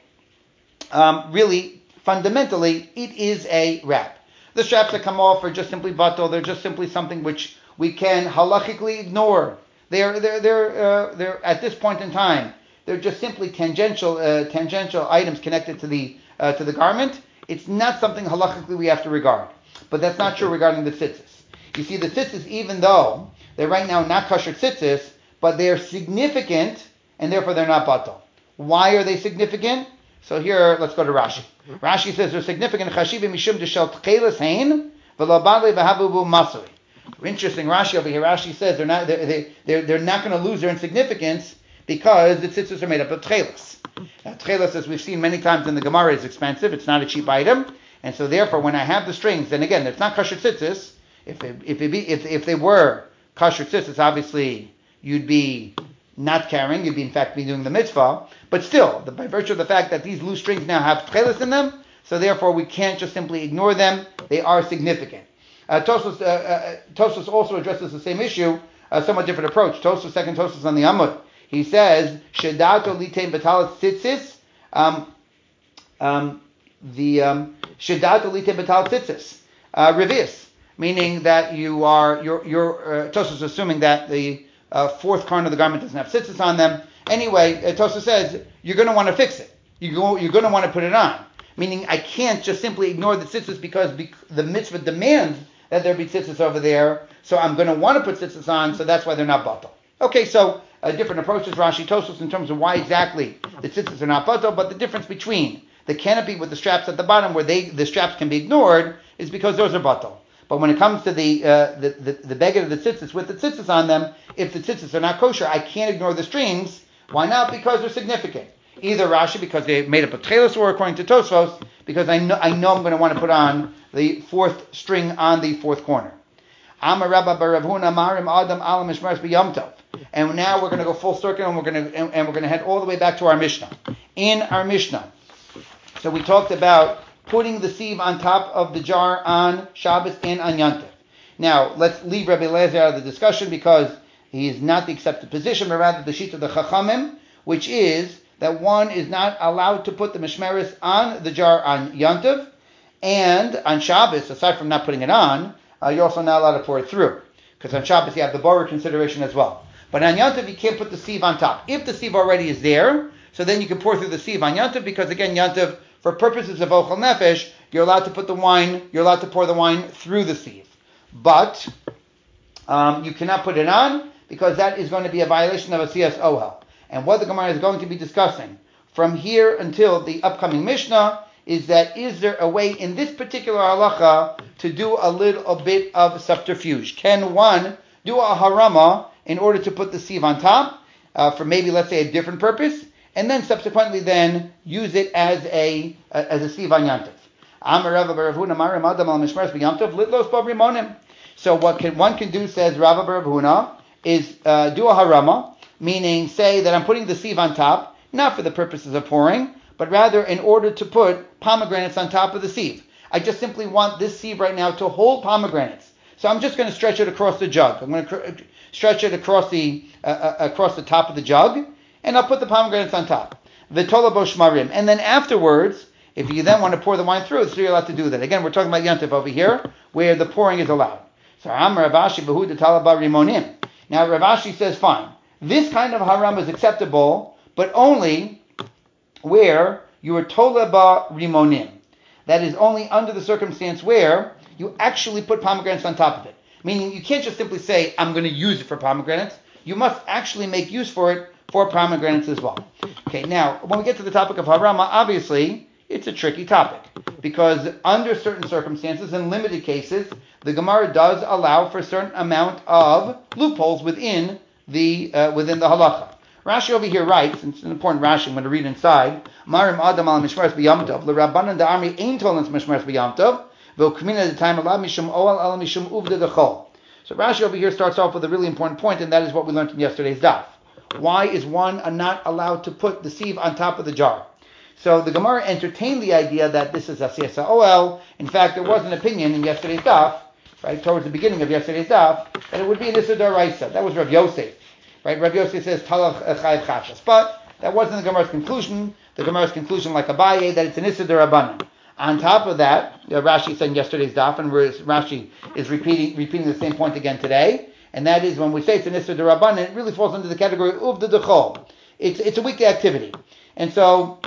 really, fundamentally, it is a wrap. The straps that come off are just simply batal. They're just simply something which we can halachically ignore. They're at this point in time, they're just simply tangential items connected to the garment. It's not something halachically we have to regard. But that's not true regarding the tzitzis. You see, the tzitzis, even though they're right now not kosher tzitzis, but they are significant, and therefore they're not batal. Why are they significant? So here, let's go to Rashi. Rashi says they're significant. Chashivim mishum deshel tcheles hein v'lo badle v'habubu masuri. Interesting, Rashi over here. Rashi says they're not going to lose their insignificance because the tzitzis are made up of tcheles. Now, tcheles, as we've seen many times in the Gemara, is expensive. It's not a cheap item, and so therefore, when I have the strings, and again, it's not kosher tzitzis. If they were kosher tzitzis, obviously you'd be not carrying, you'd be in fact be doing the mitzvah, but still, by virtue of the fact that these loose strings now have tcheles in them, so therefore we can't just simply ignore them, they are significant. Tosfos also addresses the same issue, a somewhat different approach. Second Tosfos on the Amud, he says, Shedato litein betalat tzitzis, Shedato litein betalat tzitzis, revius, meaning that you're Tosfos assuming that the fourth corner of the garment doesn't have tzitzis on them. Anyway, Tosfos says you're going to want to fix it. You're going to want to put it on. Meaning I can't just simply ignore the tzitzis because the mitzvah demands that there be tzitzis over there. So I'm going to want to put tzitzis on. So that's why they're not batal. Okay, so different approaches, Rashi, Tosfos, in terms of why exactly the tzitzis are not batal, but the difference between the canopy with the straps at the bottom, where the straps can be ignored, is because those are batal. But when it comes to the beged of the tzitzis with the tzitzis on them, if the tzitzis are not kosher, I can't ignore the strings. Why not? Because they're significant. Either Rashi, because they made up a tcheles, or according to Tosfos, because I know I'm going to want to put on the fourth string on the fourth corner. And now we're going to go full circle, and we're going to head all the way back to our Mishnah. In our Mishnah, so we talked about putting the sieve on top of the jar on Shabbos and on Yom Tov. Now, let's leave Rabbi Eliezer out of the discussion because he is not the accepted position, but rather the sheet of the Chachamim, which is that one is not allowed to put the mishmeres on the jar on Yom Tov, and on Shabbos, aside from not putting it on, you're also not allowed to pour it through, because on Shabbos you have the borrower consideration as well. But on Yom Tov you can't put the sieve on top. If the sieve already is there, so then you can pour through the sieve on Yom Tov, because again, Yom Tov, for purposes of Ochel Nefesh, you're allowed to pour the wine through the sieve. But you cannot put it on, because that is going to be a violation of a Asiyas Ohel. And what the Gemara is going to be discussing from here until the upcoming Mishnah is there a way in this particular halacha to do a little bit of subterfuge? Can one do a harama in order to put the sieve on top for maybe, let's say, a different purpose, and then subsequently then use it as a sieve on Yantif. So what one can do, says Rava bar Rav Huna, is do a harama, meaning say that I'm putting the sieve on top, not for the purposes of pouring, but rather in order to put pomegranates on top of the sieve. I just simply want this sieve right now to hold pomegranates. So I'm just going to stretch it across the jug. I'm going to stretch it across the top of the jug, and I'll put the pomegranates on top. V'tola bo shmarim. And then afterwards, if you then want to pour the wine through, so you're allowed to do that. Again, we're talking about Yantif over here, where the pouring is allowed. So Amar Rav Ashi v'hu d'tala ba rimonim. Now Rav Ashi says, fine, this kind of haram is acceptable, but only where you are tola ba rimonim. That is only under the circumstance where you actually put pomegranates on top of it. Meaning you can't just simply say, I'm going to use it for pomegranates. You must actually make use for it for pomegranates as well. Okay, now, when we get to the topic of harama, obviously, it's a tricky topic. Because under certain circumstances, in limited cases, the Gemara does allow for a certain amount of loopholes within the halacha. Rashi over here writes, and it's an important Rashi, I'm going to read inside, Marim Adam al Mishmaris b'yamtov, l'Rabbanan da'armi ein tolens Mishmaris b'yamtov, v'ukmina the time alav mishum oal ala mishum uvda dechol. So Rashi over here starts off with a really important point, and that is what we learned in yesterday's daf. Why is one not allowed to put the sieve on top of the jar? So the Gemara entertained the idea that this is a siesa oel. In fact, there was an opinion in yesterday's daf, right, towards the beginning of yesterday's daf, that it would be an issa d'oraisa. That was Rav Yosef. Right, Rav Yosef says talach chayiv chashas, but that wasn't the Gemara's conclusion. The Gemara's conclusion, like Abaye, that it's an issa d'rabanan. On top of that, Rashi said in yesterday's daf, and Rashi is repeating the same point again today, and that is when we say it's an issa d'rabanan, it really falls under the category of the dechol. It's a weekday activity, and so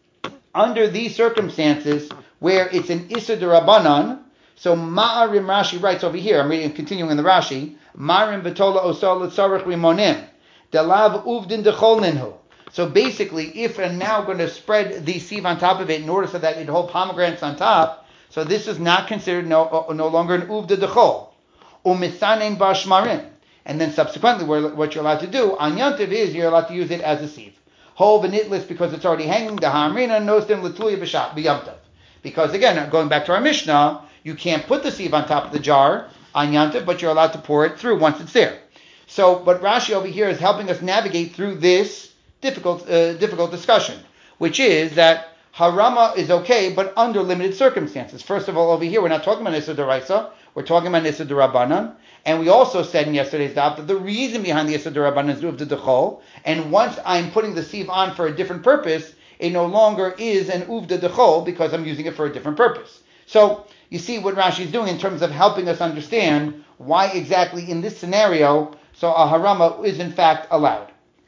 under these circumstances where it's an issa d'rabanan, so Ma'arim Rashi writes over here, I'm reading, continuing in the Rashi, Ma'arim v'tola osol l'tzarech rimonim, delav uvdin dechol ninhu. So basically, if I'm now going to spread the sieve on top of it in order so that it holds pomegranates on top, so this is not considered no longer an uvda dechol. Umitzanein b'ashmarim. And then subsequently, what you're allowed to do, on Yantiv is you're allowed to use it as a sieve. Hol v'nitlis, because it's already hanging, the ha'amrina nostim l'tuya b'yamtav. Because again, going back to our Mishnah, you can't put the sieve on top of the jar on Yantiv, but you're allowed to pour it through once it's there. So, but Rashi over here is helping us navigate through this difficult discussion, which is that harama is okay, but under limited circumstances. First of all, over here, we're not talking about Issa D'Oraisa, we're talking about Issa D'Rabanan, and we also said in yesterday's daf that the reason behind the Issa D'Rabanan is Uvda Dechol, and once I'm putting the sieve on for a different purpose, it no longer is an Uvda Dechol because I'm using it for a different purpose. So, you see what Rashi is doing in terms of helping us understand why exactly in this scenario, so a harama is in fact allowed.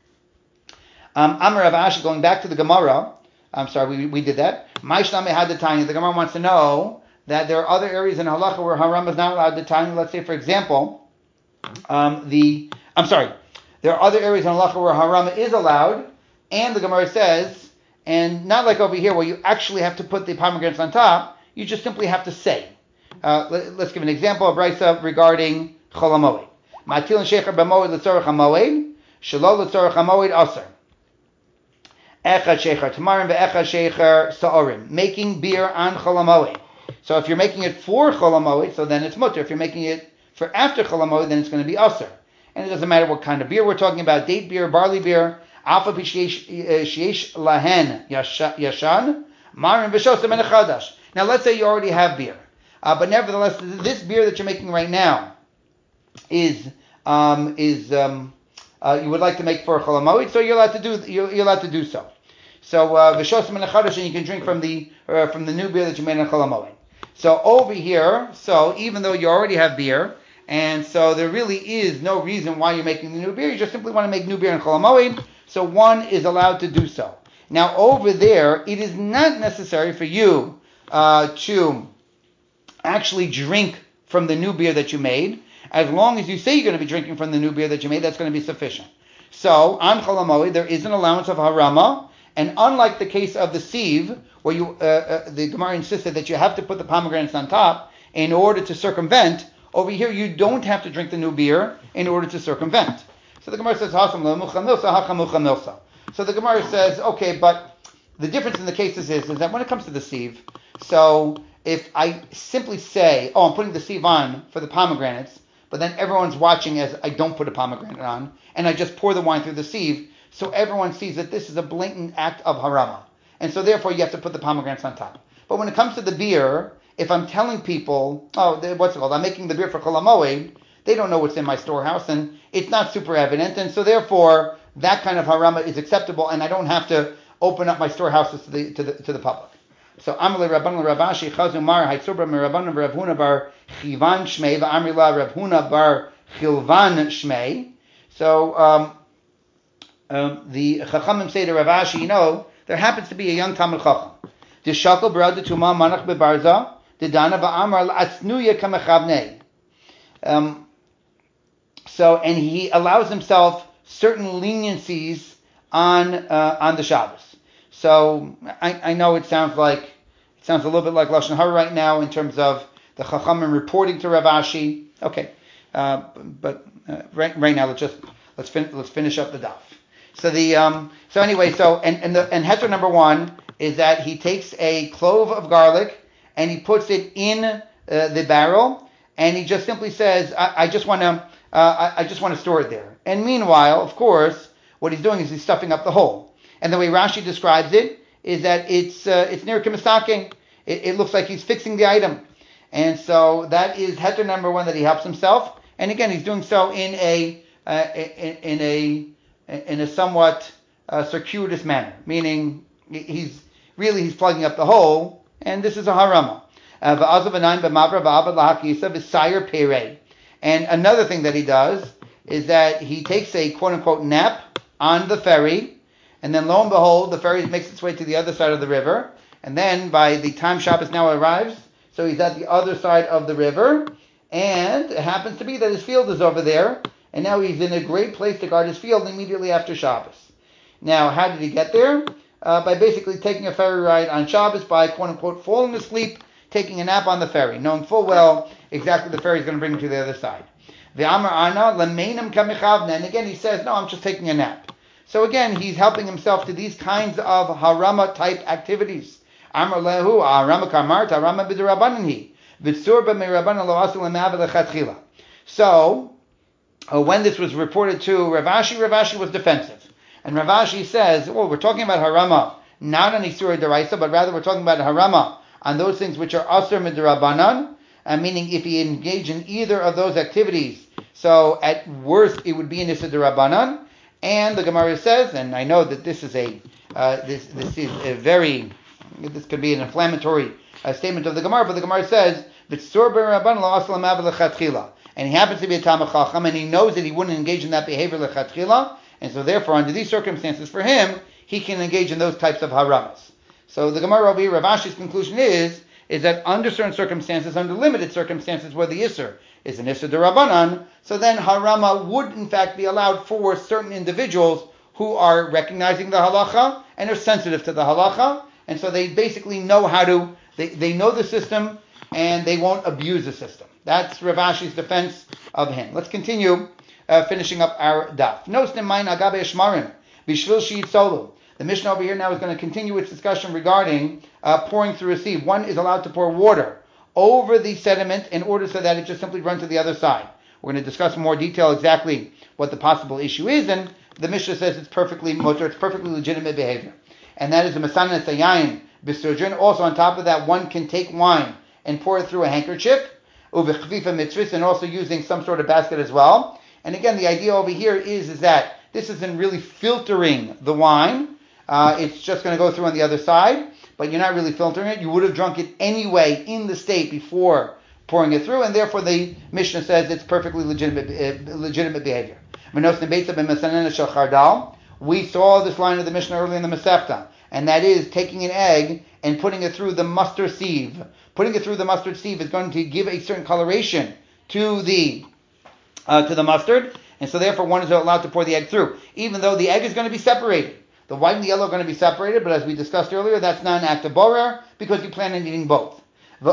Amar Rav Ashi, going back to the Gemara, I'm sorry, we did that. Ma'ishlame had the Tanya. The Gemara wants to know that there are other areas in halacha where harama is not allowed. The Tanya, let's say for example, there are other areas in halacha where harama is allowed, and the Gemara says, and not like over here where you actually have to put the pomegranates on top, you just simply have to say. Let's give an example of Brisa regarding Chol HaMoed. Ma'atil shecher b'moed l'tzorech HaMoed, shelo l'tzorech HaMoed aser. Echad shecher tamarim ve'echad shecher sa'orim. Making beer on Chol HaMoed. So if you're making it for Chol HaMoed, so then it's mutter. If you're making it for after Chol HaMoed, then it's going to be aser. And it doesn't matter what kind of beer we're talking about, date beer, barley beer, alpha sheyesh lahen yashan, marim v'shosem and chadash. Now let's say you already have beer, but nevertheless, this beer that you're making right now is you would like to make for a Chol HaMoed, so you're allowed to do so. So v'shosem and chadash, and you can drink from the new beer that you made on Chol HaMoed. So over here, so even though you already have beer, and so there really is no reason why you're making the new beer, you just simply want to make new beer on Chol HaMoed, so one is allowed to do so. Now over there, it is not necessary for you to actually drink from the new beer that you made. As long as you say you're going to be drinking from the new beer that you made, that's going to be sufficient. So on Chol HaMoed, there is an allowance of harama, and unlike the case of the sieve, where the Gemara insisted that you have to put the pomegranates on top in order to circumvent, over here you don't have to drink the new beer in order to circumvent. So the Gemara says, Hasam lemucha milsa, hachamucha milsa. So the Gemara says, okay, but the difference in the cases is that when it comes to the sieve, so if I simply say, oh, I'm putting the sieve on for the pomegranates, but then everyone's watching as I don't put a pomegranate on, and I just pour the wine through the sieve, so everyone sees that this is a blatant act of harama. And so therefore you have to put the pomegranates on top. But when it comes to the beer, if I'm telling people, what's it called? I'm making the beer for Chol HaMoed, they don't know what's in my storehouse, and it's not super evident, and so therefore that kind of harama is acceptable, and I don't have to open up my storehouses to the public. So Amalei Rabban Ravashi Chazumar Haitzubra Mirabban Rav Huna bar Chivan Shmei va'Amri la Rav Huna bar Chilvan Shmei. So the Chachamim say to Ravashi, there happens to be a young Talmid Chacham. Dishakol Barad Tuma Manach Bebarza Didana va'Amar Atznuya Kamechavnei. So, and he allows himself certain leniencies on the Shabbos. So I know it sounds a little bit like Lashon Hara right now in terms of the Chachamim reporting to Rav Ashi. Okay, but right now let's finish up the daf. So and heter number one is that he takes a clove of garlic and he puts it in the barrel and he just simply says, I just want to store it there. And meanwhile, of course, what he's doing is he's stuffing up the hole. And the way Rashi describes it is that it's near kimisake. It looks like he's fixing the item. And so that is heter number one, that he helps himself. And again, he's doing so in a somewhat circuitous manner, meaning he's plugging up the hole, and this is a harama. And another thing that he does is that he takes a quote-unquote nap on the ferry, and then lo and behold, the ferry makes its way to the other side of the river, and then by the time Shabbos now arrives, so he's at the other side of the river, and it happens to be that his field is over there, and now he's in a great place to guard his field immediately after Shabbos. Now, how did he get there? By basically taking a ferry ride on Shabbos, by quote-unquote falling asleep, taking a nap on the ferry, knowing full well exactly the ferry is going to bring him to the other side. And again he says, no, I'm just taking a nap. So again, he's helping himself to these kinds of harama type activities. Amar lehu harama kamart harama b'derabanan v'tzurba me'rabanan lo asul lechatchila. So when this was reported to Ravashi was defensive, and Ravashi says, well, we're talking about harama not on Isur Deraisa, but rather we're talking about harama on those things which are asur midrabanan, meaning if he engaged in either of those activities, so at worst it would be an Isur Derabanan. And the Gemara says, and I know that this is this could be an inflammatory statement of the Gemara, but the Gemara says, and he happens to be a Talmid Chacham, and he knows that he wouldn't engage in that behavior lechatchila, and so therefore under these circumstances for him, he can engage in those types of haramas. So the Gemara over here, Rav Ashi's conclusion is that under certain circumstances, under limited circumstances where the Isser is an Isser D'Rabbanan, so then harama would in fact be allowed for certain individuals who are recognizing the halacha and are sensitive to the halacha, and so they basically know they know the system and they won't abuse the system. That's Rav Ashi's defense of him. Let's continue finishing up our daf. The Mishnah over here now is going to continue its discussion regarding pouring through a sieve. One is allowed to pour water over the sediment in order so that it just simply runs to the other side. We're going to discuss in more detail exactly what the possible issue is, and the Mishnah says it's perfectly mutter, it's perfectly legitimate behavior. And that is the Masanan Tzayayin B'Surgeon. Also on top of that, one can take wine and pour it through a handkerchief, Uvechvifa Mitzvahs, and also using some sort of basket as well. And again, the idea over here is that this isn't really filtering the wine. It's just going to go through on the other side, but you're not really filtering it. You would have drunk it anyway in the state before pouring it through, and therefore the Mishnah says it's perfectly legitimate behavior. We saw this line of the Mishnah earlier in the Masechta, and that is taking an egg and putting it through the mustard sieve. Putting it through the mustard sieve is going to give a certain coloration to the mustard, and so therefore one is allowed to pour the egg through, even though the egg is going to be separated. The white and the yellow are going to be separated, but as we discussed earlier, that's not an act of borer because you plan on eating both.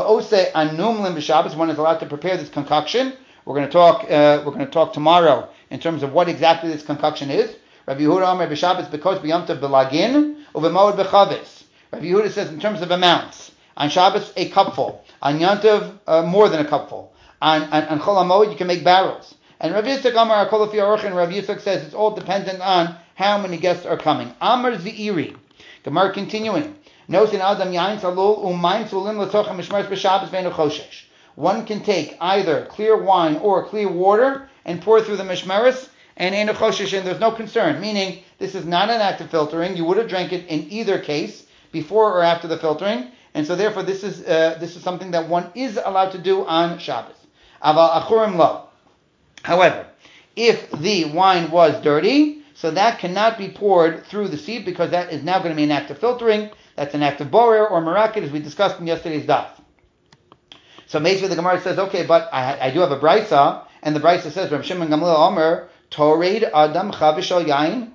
V'ose anum lim b'Shabbos, one is allowed to prepare this concoction. We're going to talk tomorrow in terms of what exactly this concoction is. Rabbi Yehuda Omer b'Shabbos because b'Yom Tov b'Lagin u'v'Moed b'Chavis. Rabbi Yehuda says in terms of amounts, on Shabbos a cupful, on Yom Tov more than a cupful, on Chol HaMoed you can make barrels. And Rabbi Yitzchak Amar Akol Lefi Orochin, Rabbi Yitzchak says it's all dependent on how many guests are coming. Amar Z'iri, Gemara continuing. Nosin Adam Yain Salul U'Mayim Sulim L'Tochem Mishmaris B'Shabbos Ve'enu Choshesh. One can take either clear wine or clear water and pour through the mishmeres and Einu Choshesh, and there's no concern. Meaning, this is not an act of filtering. You would have drank it in either case, before or after the filtering, and so therefore this is something that one is allowed to do on Shabbos. Aval Achurim Lo. However, if the wine was dirty, so that cannot be poured through the sieve because that is now going to be an act of filtering. That's an act of borer or marakit, as we discussed in yesterday's daf. So basically the Gemara says, okay, but I do have a brisa, and the brisa says, Rav Shimon Gamliel Omer, Toreid Adam Chavish Shel Yayin,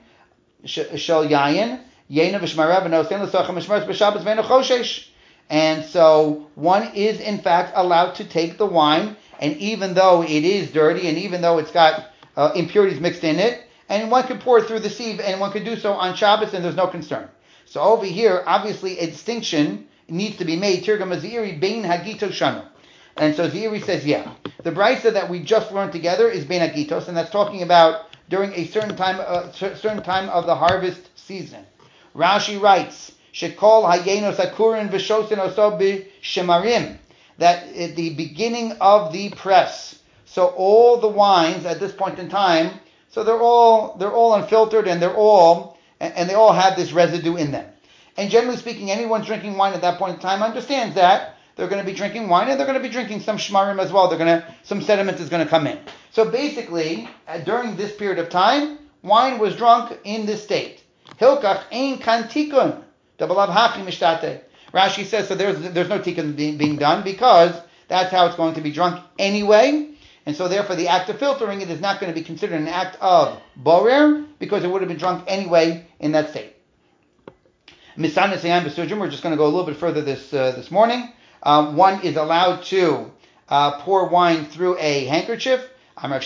Yeina V'Shmarav V'Nosen L'Socha Mishmaris B'Shabbos Ve'enu Choshesh. And so one is in fact allowed to take the wine, and even though it is dirty, and even though it's got impurities mixed in it, and one could pour it through the sieve, and one could do so on Shabbos, and there's no concern. So over here, obviously, a distinction needs to be made. Tirgam Z'iri Bein Hagito Shanu. And so Z'iri says, yeah, the brisa that we just learned together is Bein Hagitos, and that's talking about during a certain time of the harvest season. Rashi writes, Shekol Hayenos Akurin V'Shosin Oso B'Shemarim, that at the beginning of the press, so all the wines at this point in time, so they're all unfiltered and they all have this residue in them. And generally speaking, anyone drinking wine at that point in time understands that they're going to be drinking wine and they're going to be drinking some shmarim as well. Some sediment is going to come in. So basically, during this period of time, wine was drunk in this state. Hilkach ein kan tikun. Rashi says, so there's no tikkun being done because that's how it's going to be drunk anyway. And so therefore the act of filtering it is not going to be considered an act of borer because it would have been drunk anyway in that state. Misanis Hayam B'Sujim, we're just going to go a little bit further this morning. One is allowed to pour wine through a handkerchief. Now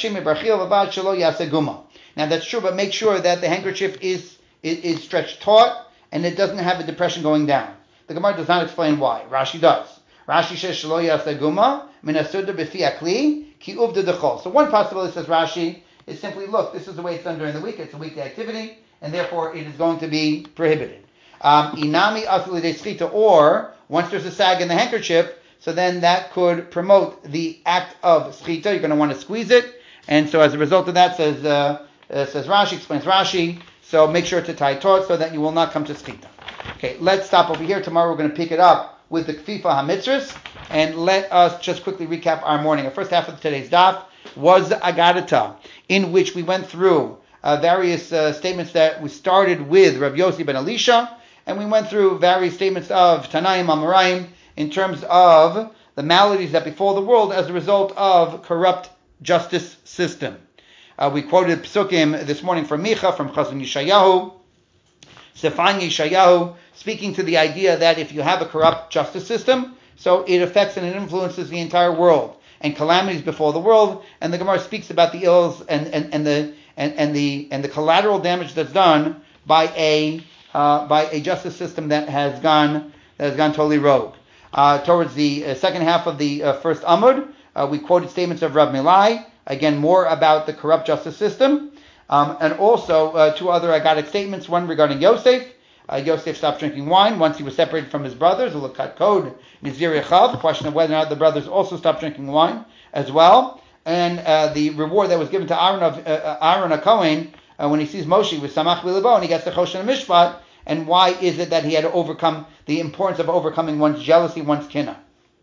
that's true, but make sure that the handkerchief is stretched taut and it doesn't have a depression going down. The Gemara does not explain why. Rashi does. Rashi says, Shelo yaseguma min asuda b'fi akli ki uvda dechol. So one possibility, says Rashi, is simply, look, this is the way it's done during the week. It's a weekday activity, and therefore it is going to be prohibited. Inami asul de schita, or once there's a sag in the handkerchief, so then that could promote the act of schita. You're going to want to squeeze it, and so as a result of that, says Rashi, explains Rashi, so make sure to tie taut so that you will not come to schita. Okay, let's stop over here. Tomorrow we're going to pick it up with the Kfifa HaMitzvos, and let us just quickly recap our morning. The first half of today's daf was the Agadata, in which we went through various statements that we started with Rav Yossi ben Elisha, and we went through various statements of Tanaim Amoraim in terms of the maladies that befall the world as a result of corrupt justice system. We quoted Psukim this morning from Micha, from Chazon Yeshayahu, Sefan Yeshayahu, speaking to the idea that if you have a corrupt justice system, so it affects and it influences the entire world, and calamities befall the world. And the Gemara speaks about the ills and the collateral damage that's done by a justice system that has gone totally rogue. Towards the second half of the first Amud, we quoted statements of Rav Milai, again more about the corrupt justice system, and also two other Agadic statements. One regarding Yosef. Yosef stopped drinking wine once he was separated from his brothers. Ulukat Kod Nizir Yechav. The question of whether or not the brothers also stopped drinking wine as well, and the reward that was given to Aaron HaKohen when he sees Moshe with Samach V'Libo and he gets the Choshen Mishpat. And why is it that he had to overcome the importance of overcoming one's jealousy, one's kinna?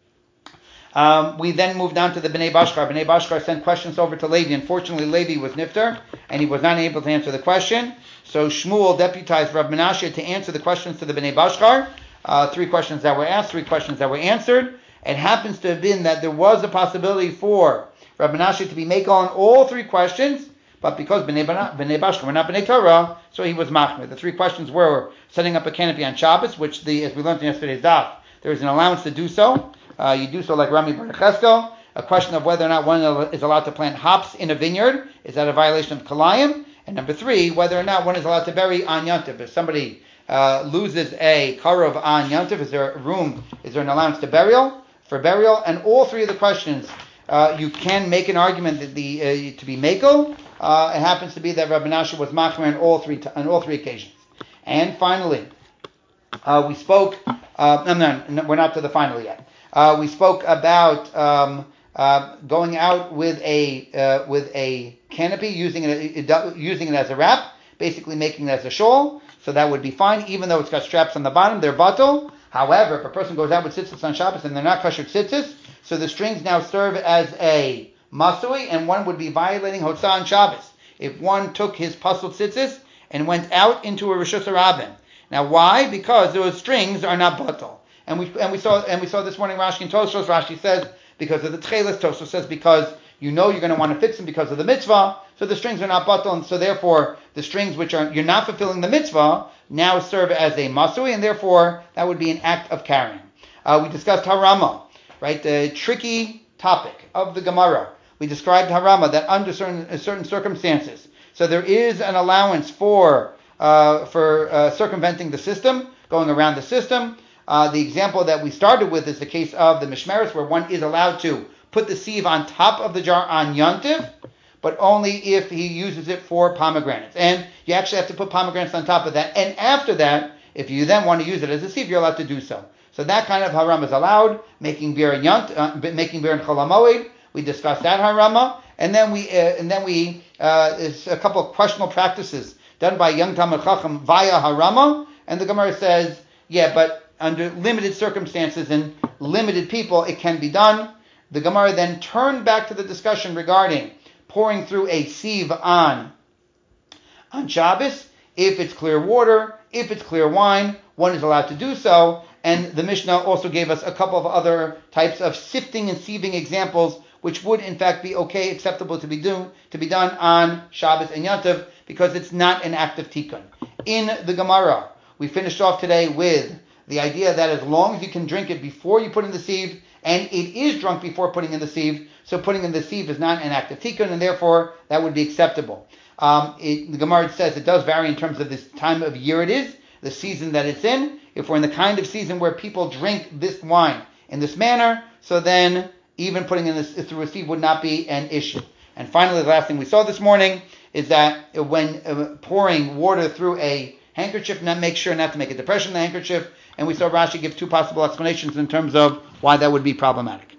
We then moved on to the Bnei Bashkar. Bnei Bashkar sent questions over to Levi. Unfortunately, Levi was nifter, and he was not able to answer the question. So Shmuel deputized Rav Menashe to answer the questions to the Bnei Bashkar. 3 questions that were asked, 3 questions that were answered. It happens to have been that there was a possibility for Rav Menashe to be make on all 3 questions, but because Bnei Bashkar were not Bnei Torah, so he was machmir. The 3 questions were setting up a canopy on Shabbos, which as we learned in yesterday's daf, there is an allowance to do so. You do so like Rami Bar Cheskel. a question of whether or not one is allowed to plant hops in a vineyard. Is that a violation of Kalayim? And number 3, whether or not one is allowed to bury on Yantiv. If somebody loses a karov on Yantiv, is there an allowance for burial? And all 3 of the questions, you can make an argument that to be mekel. It happens to be that Rabbi Menashe was machmer on all 3 occasions. And finally, we spoke. No, we're not to the final yet. We spoke about going out with a canopy, using it as a wrap, basically making it as a shawl. So that would be fine, even though it's got straps on the bottom. They're batel. However, if a person goes out with tzitzis on Shabbos and they're not kosher tzitzis, so the strings now serve as a masui, and one would be violating Hotzah on Shabbos if one took his pasul tzitzis and went out into a Rishus Harabim. Now, why? Because those strings are not batel. And we saw this morning Rashi and Tosfos. Rashi says because of the tchelis. Tosfos says because you're going to want to fix them because of the mitzvah. So the strings are not batel, and so therefore the strings which you're not fulfilling the mitzvah now serve as a masui, and therefore that would be an act of carrying. We discussed harama, right? The tricky topic of the Gemara. We described harama that under certain circumstances, so there is an allowance for circumventing the system, going around the system. The example that we started with is the case of the mishmeres, where one is allowed to put the sieve on top of the jar on Yontiv, but only if he uses it for pomegranates. And you actually have to put pomegranates on top of that. And after that, if you then want to use it as a sieve, you're allowed to do so. So that kind of harama is allowed. Making beer in Chol HaMoed, we discussed that harama. And then there's a couple of questionable practices done by young Talmid Chacham via harama. And the Gemara says, yeah, but under limited circumstances and limited people, it can be done. The Gemara then turned back to the discussion regarding pouring through a sieve on Shabbos. If it's clear water, if it's clear wine, one is allowed to do so. And the Mishnah also gave us a couple of other types of sifting and sieving examples, which would in fact be okay, acceptable to be done on Shabbos and Yantiv, because it's not an act of tikkun. In the Gemara, we finished off today with the idea that as long as you can drink it before you put in the sieve, and it is drunk before putting in the sieve, so putting in the sieve is not an act of tikkun, and therefore that would be acceptable. The Gemara says it does vary in terms of this time of year it is, the season that it's in. If we're in the kind of season where people drink this wine in this manner, so then even putting in this through a sieve would not be an issue. And finally, the last thing we saw this morning is that when pouring water through a handkerchief, make sure not to make a depression in the handkerchief. And we saw Rashi give 2 possible explanations in terms of why that would be problematic.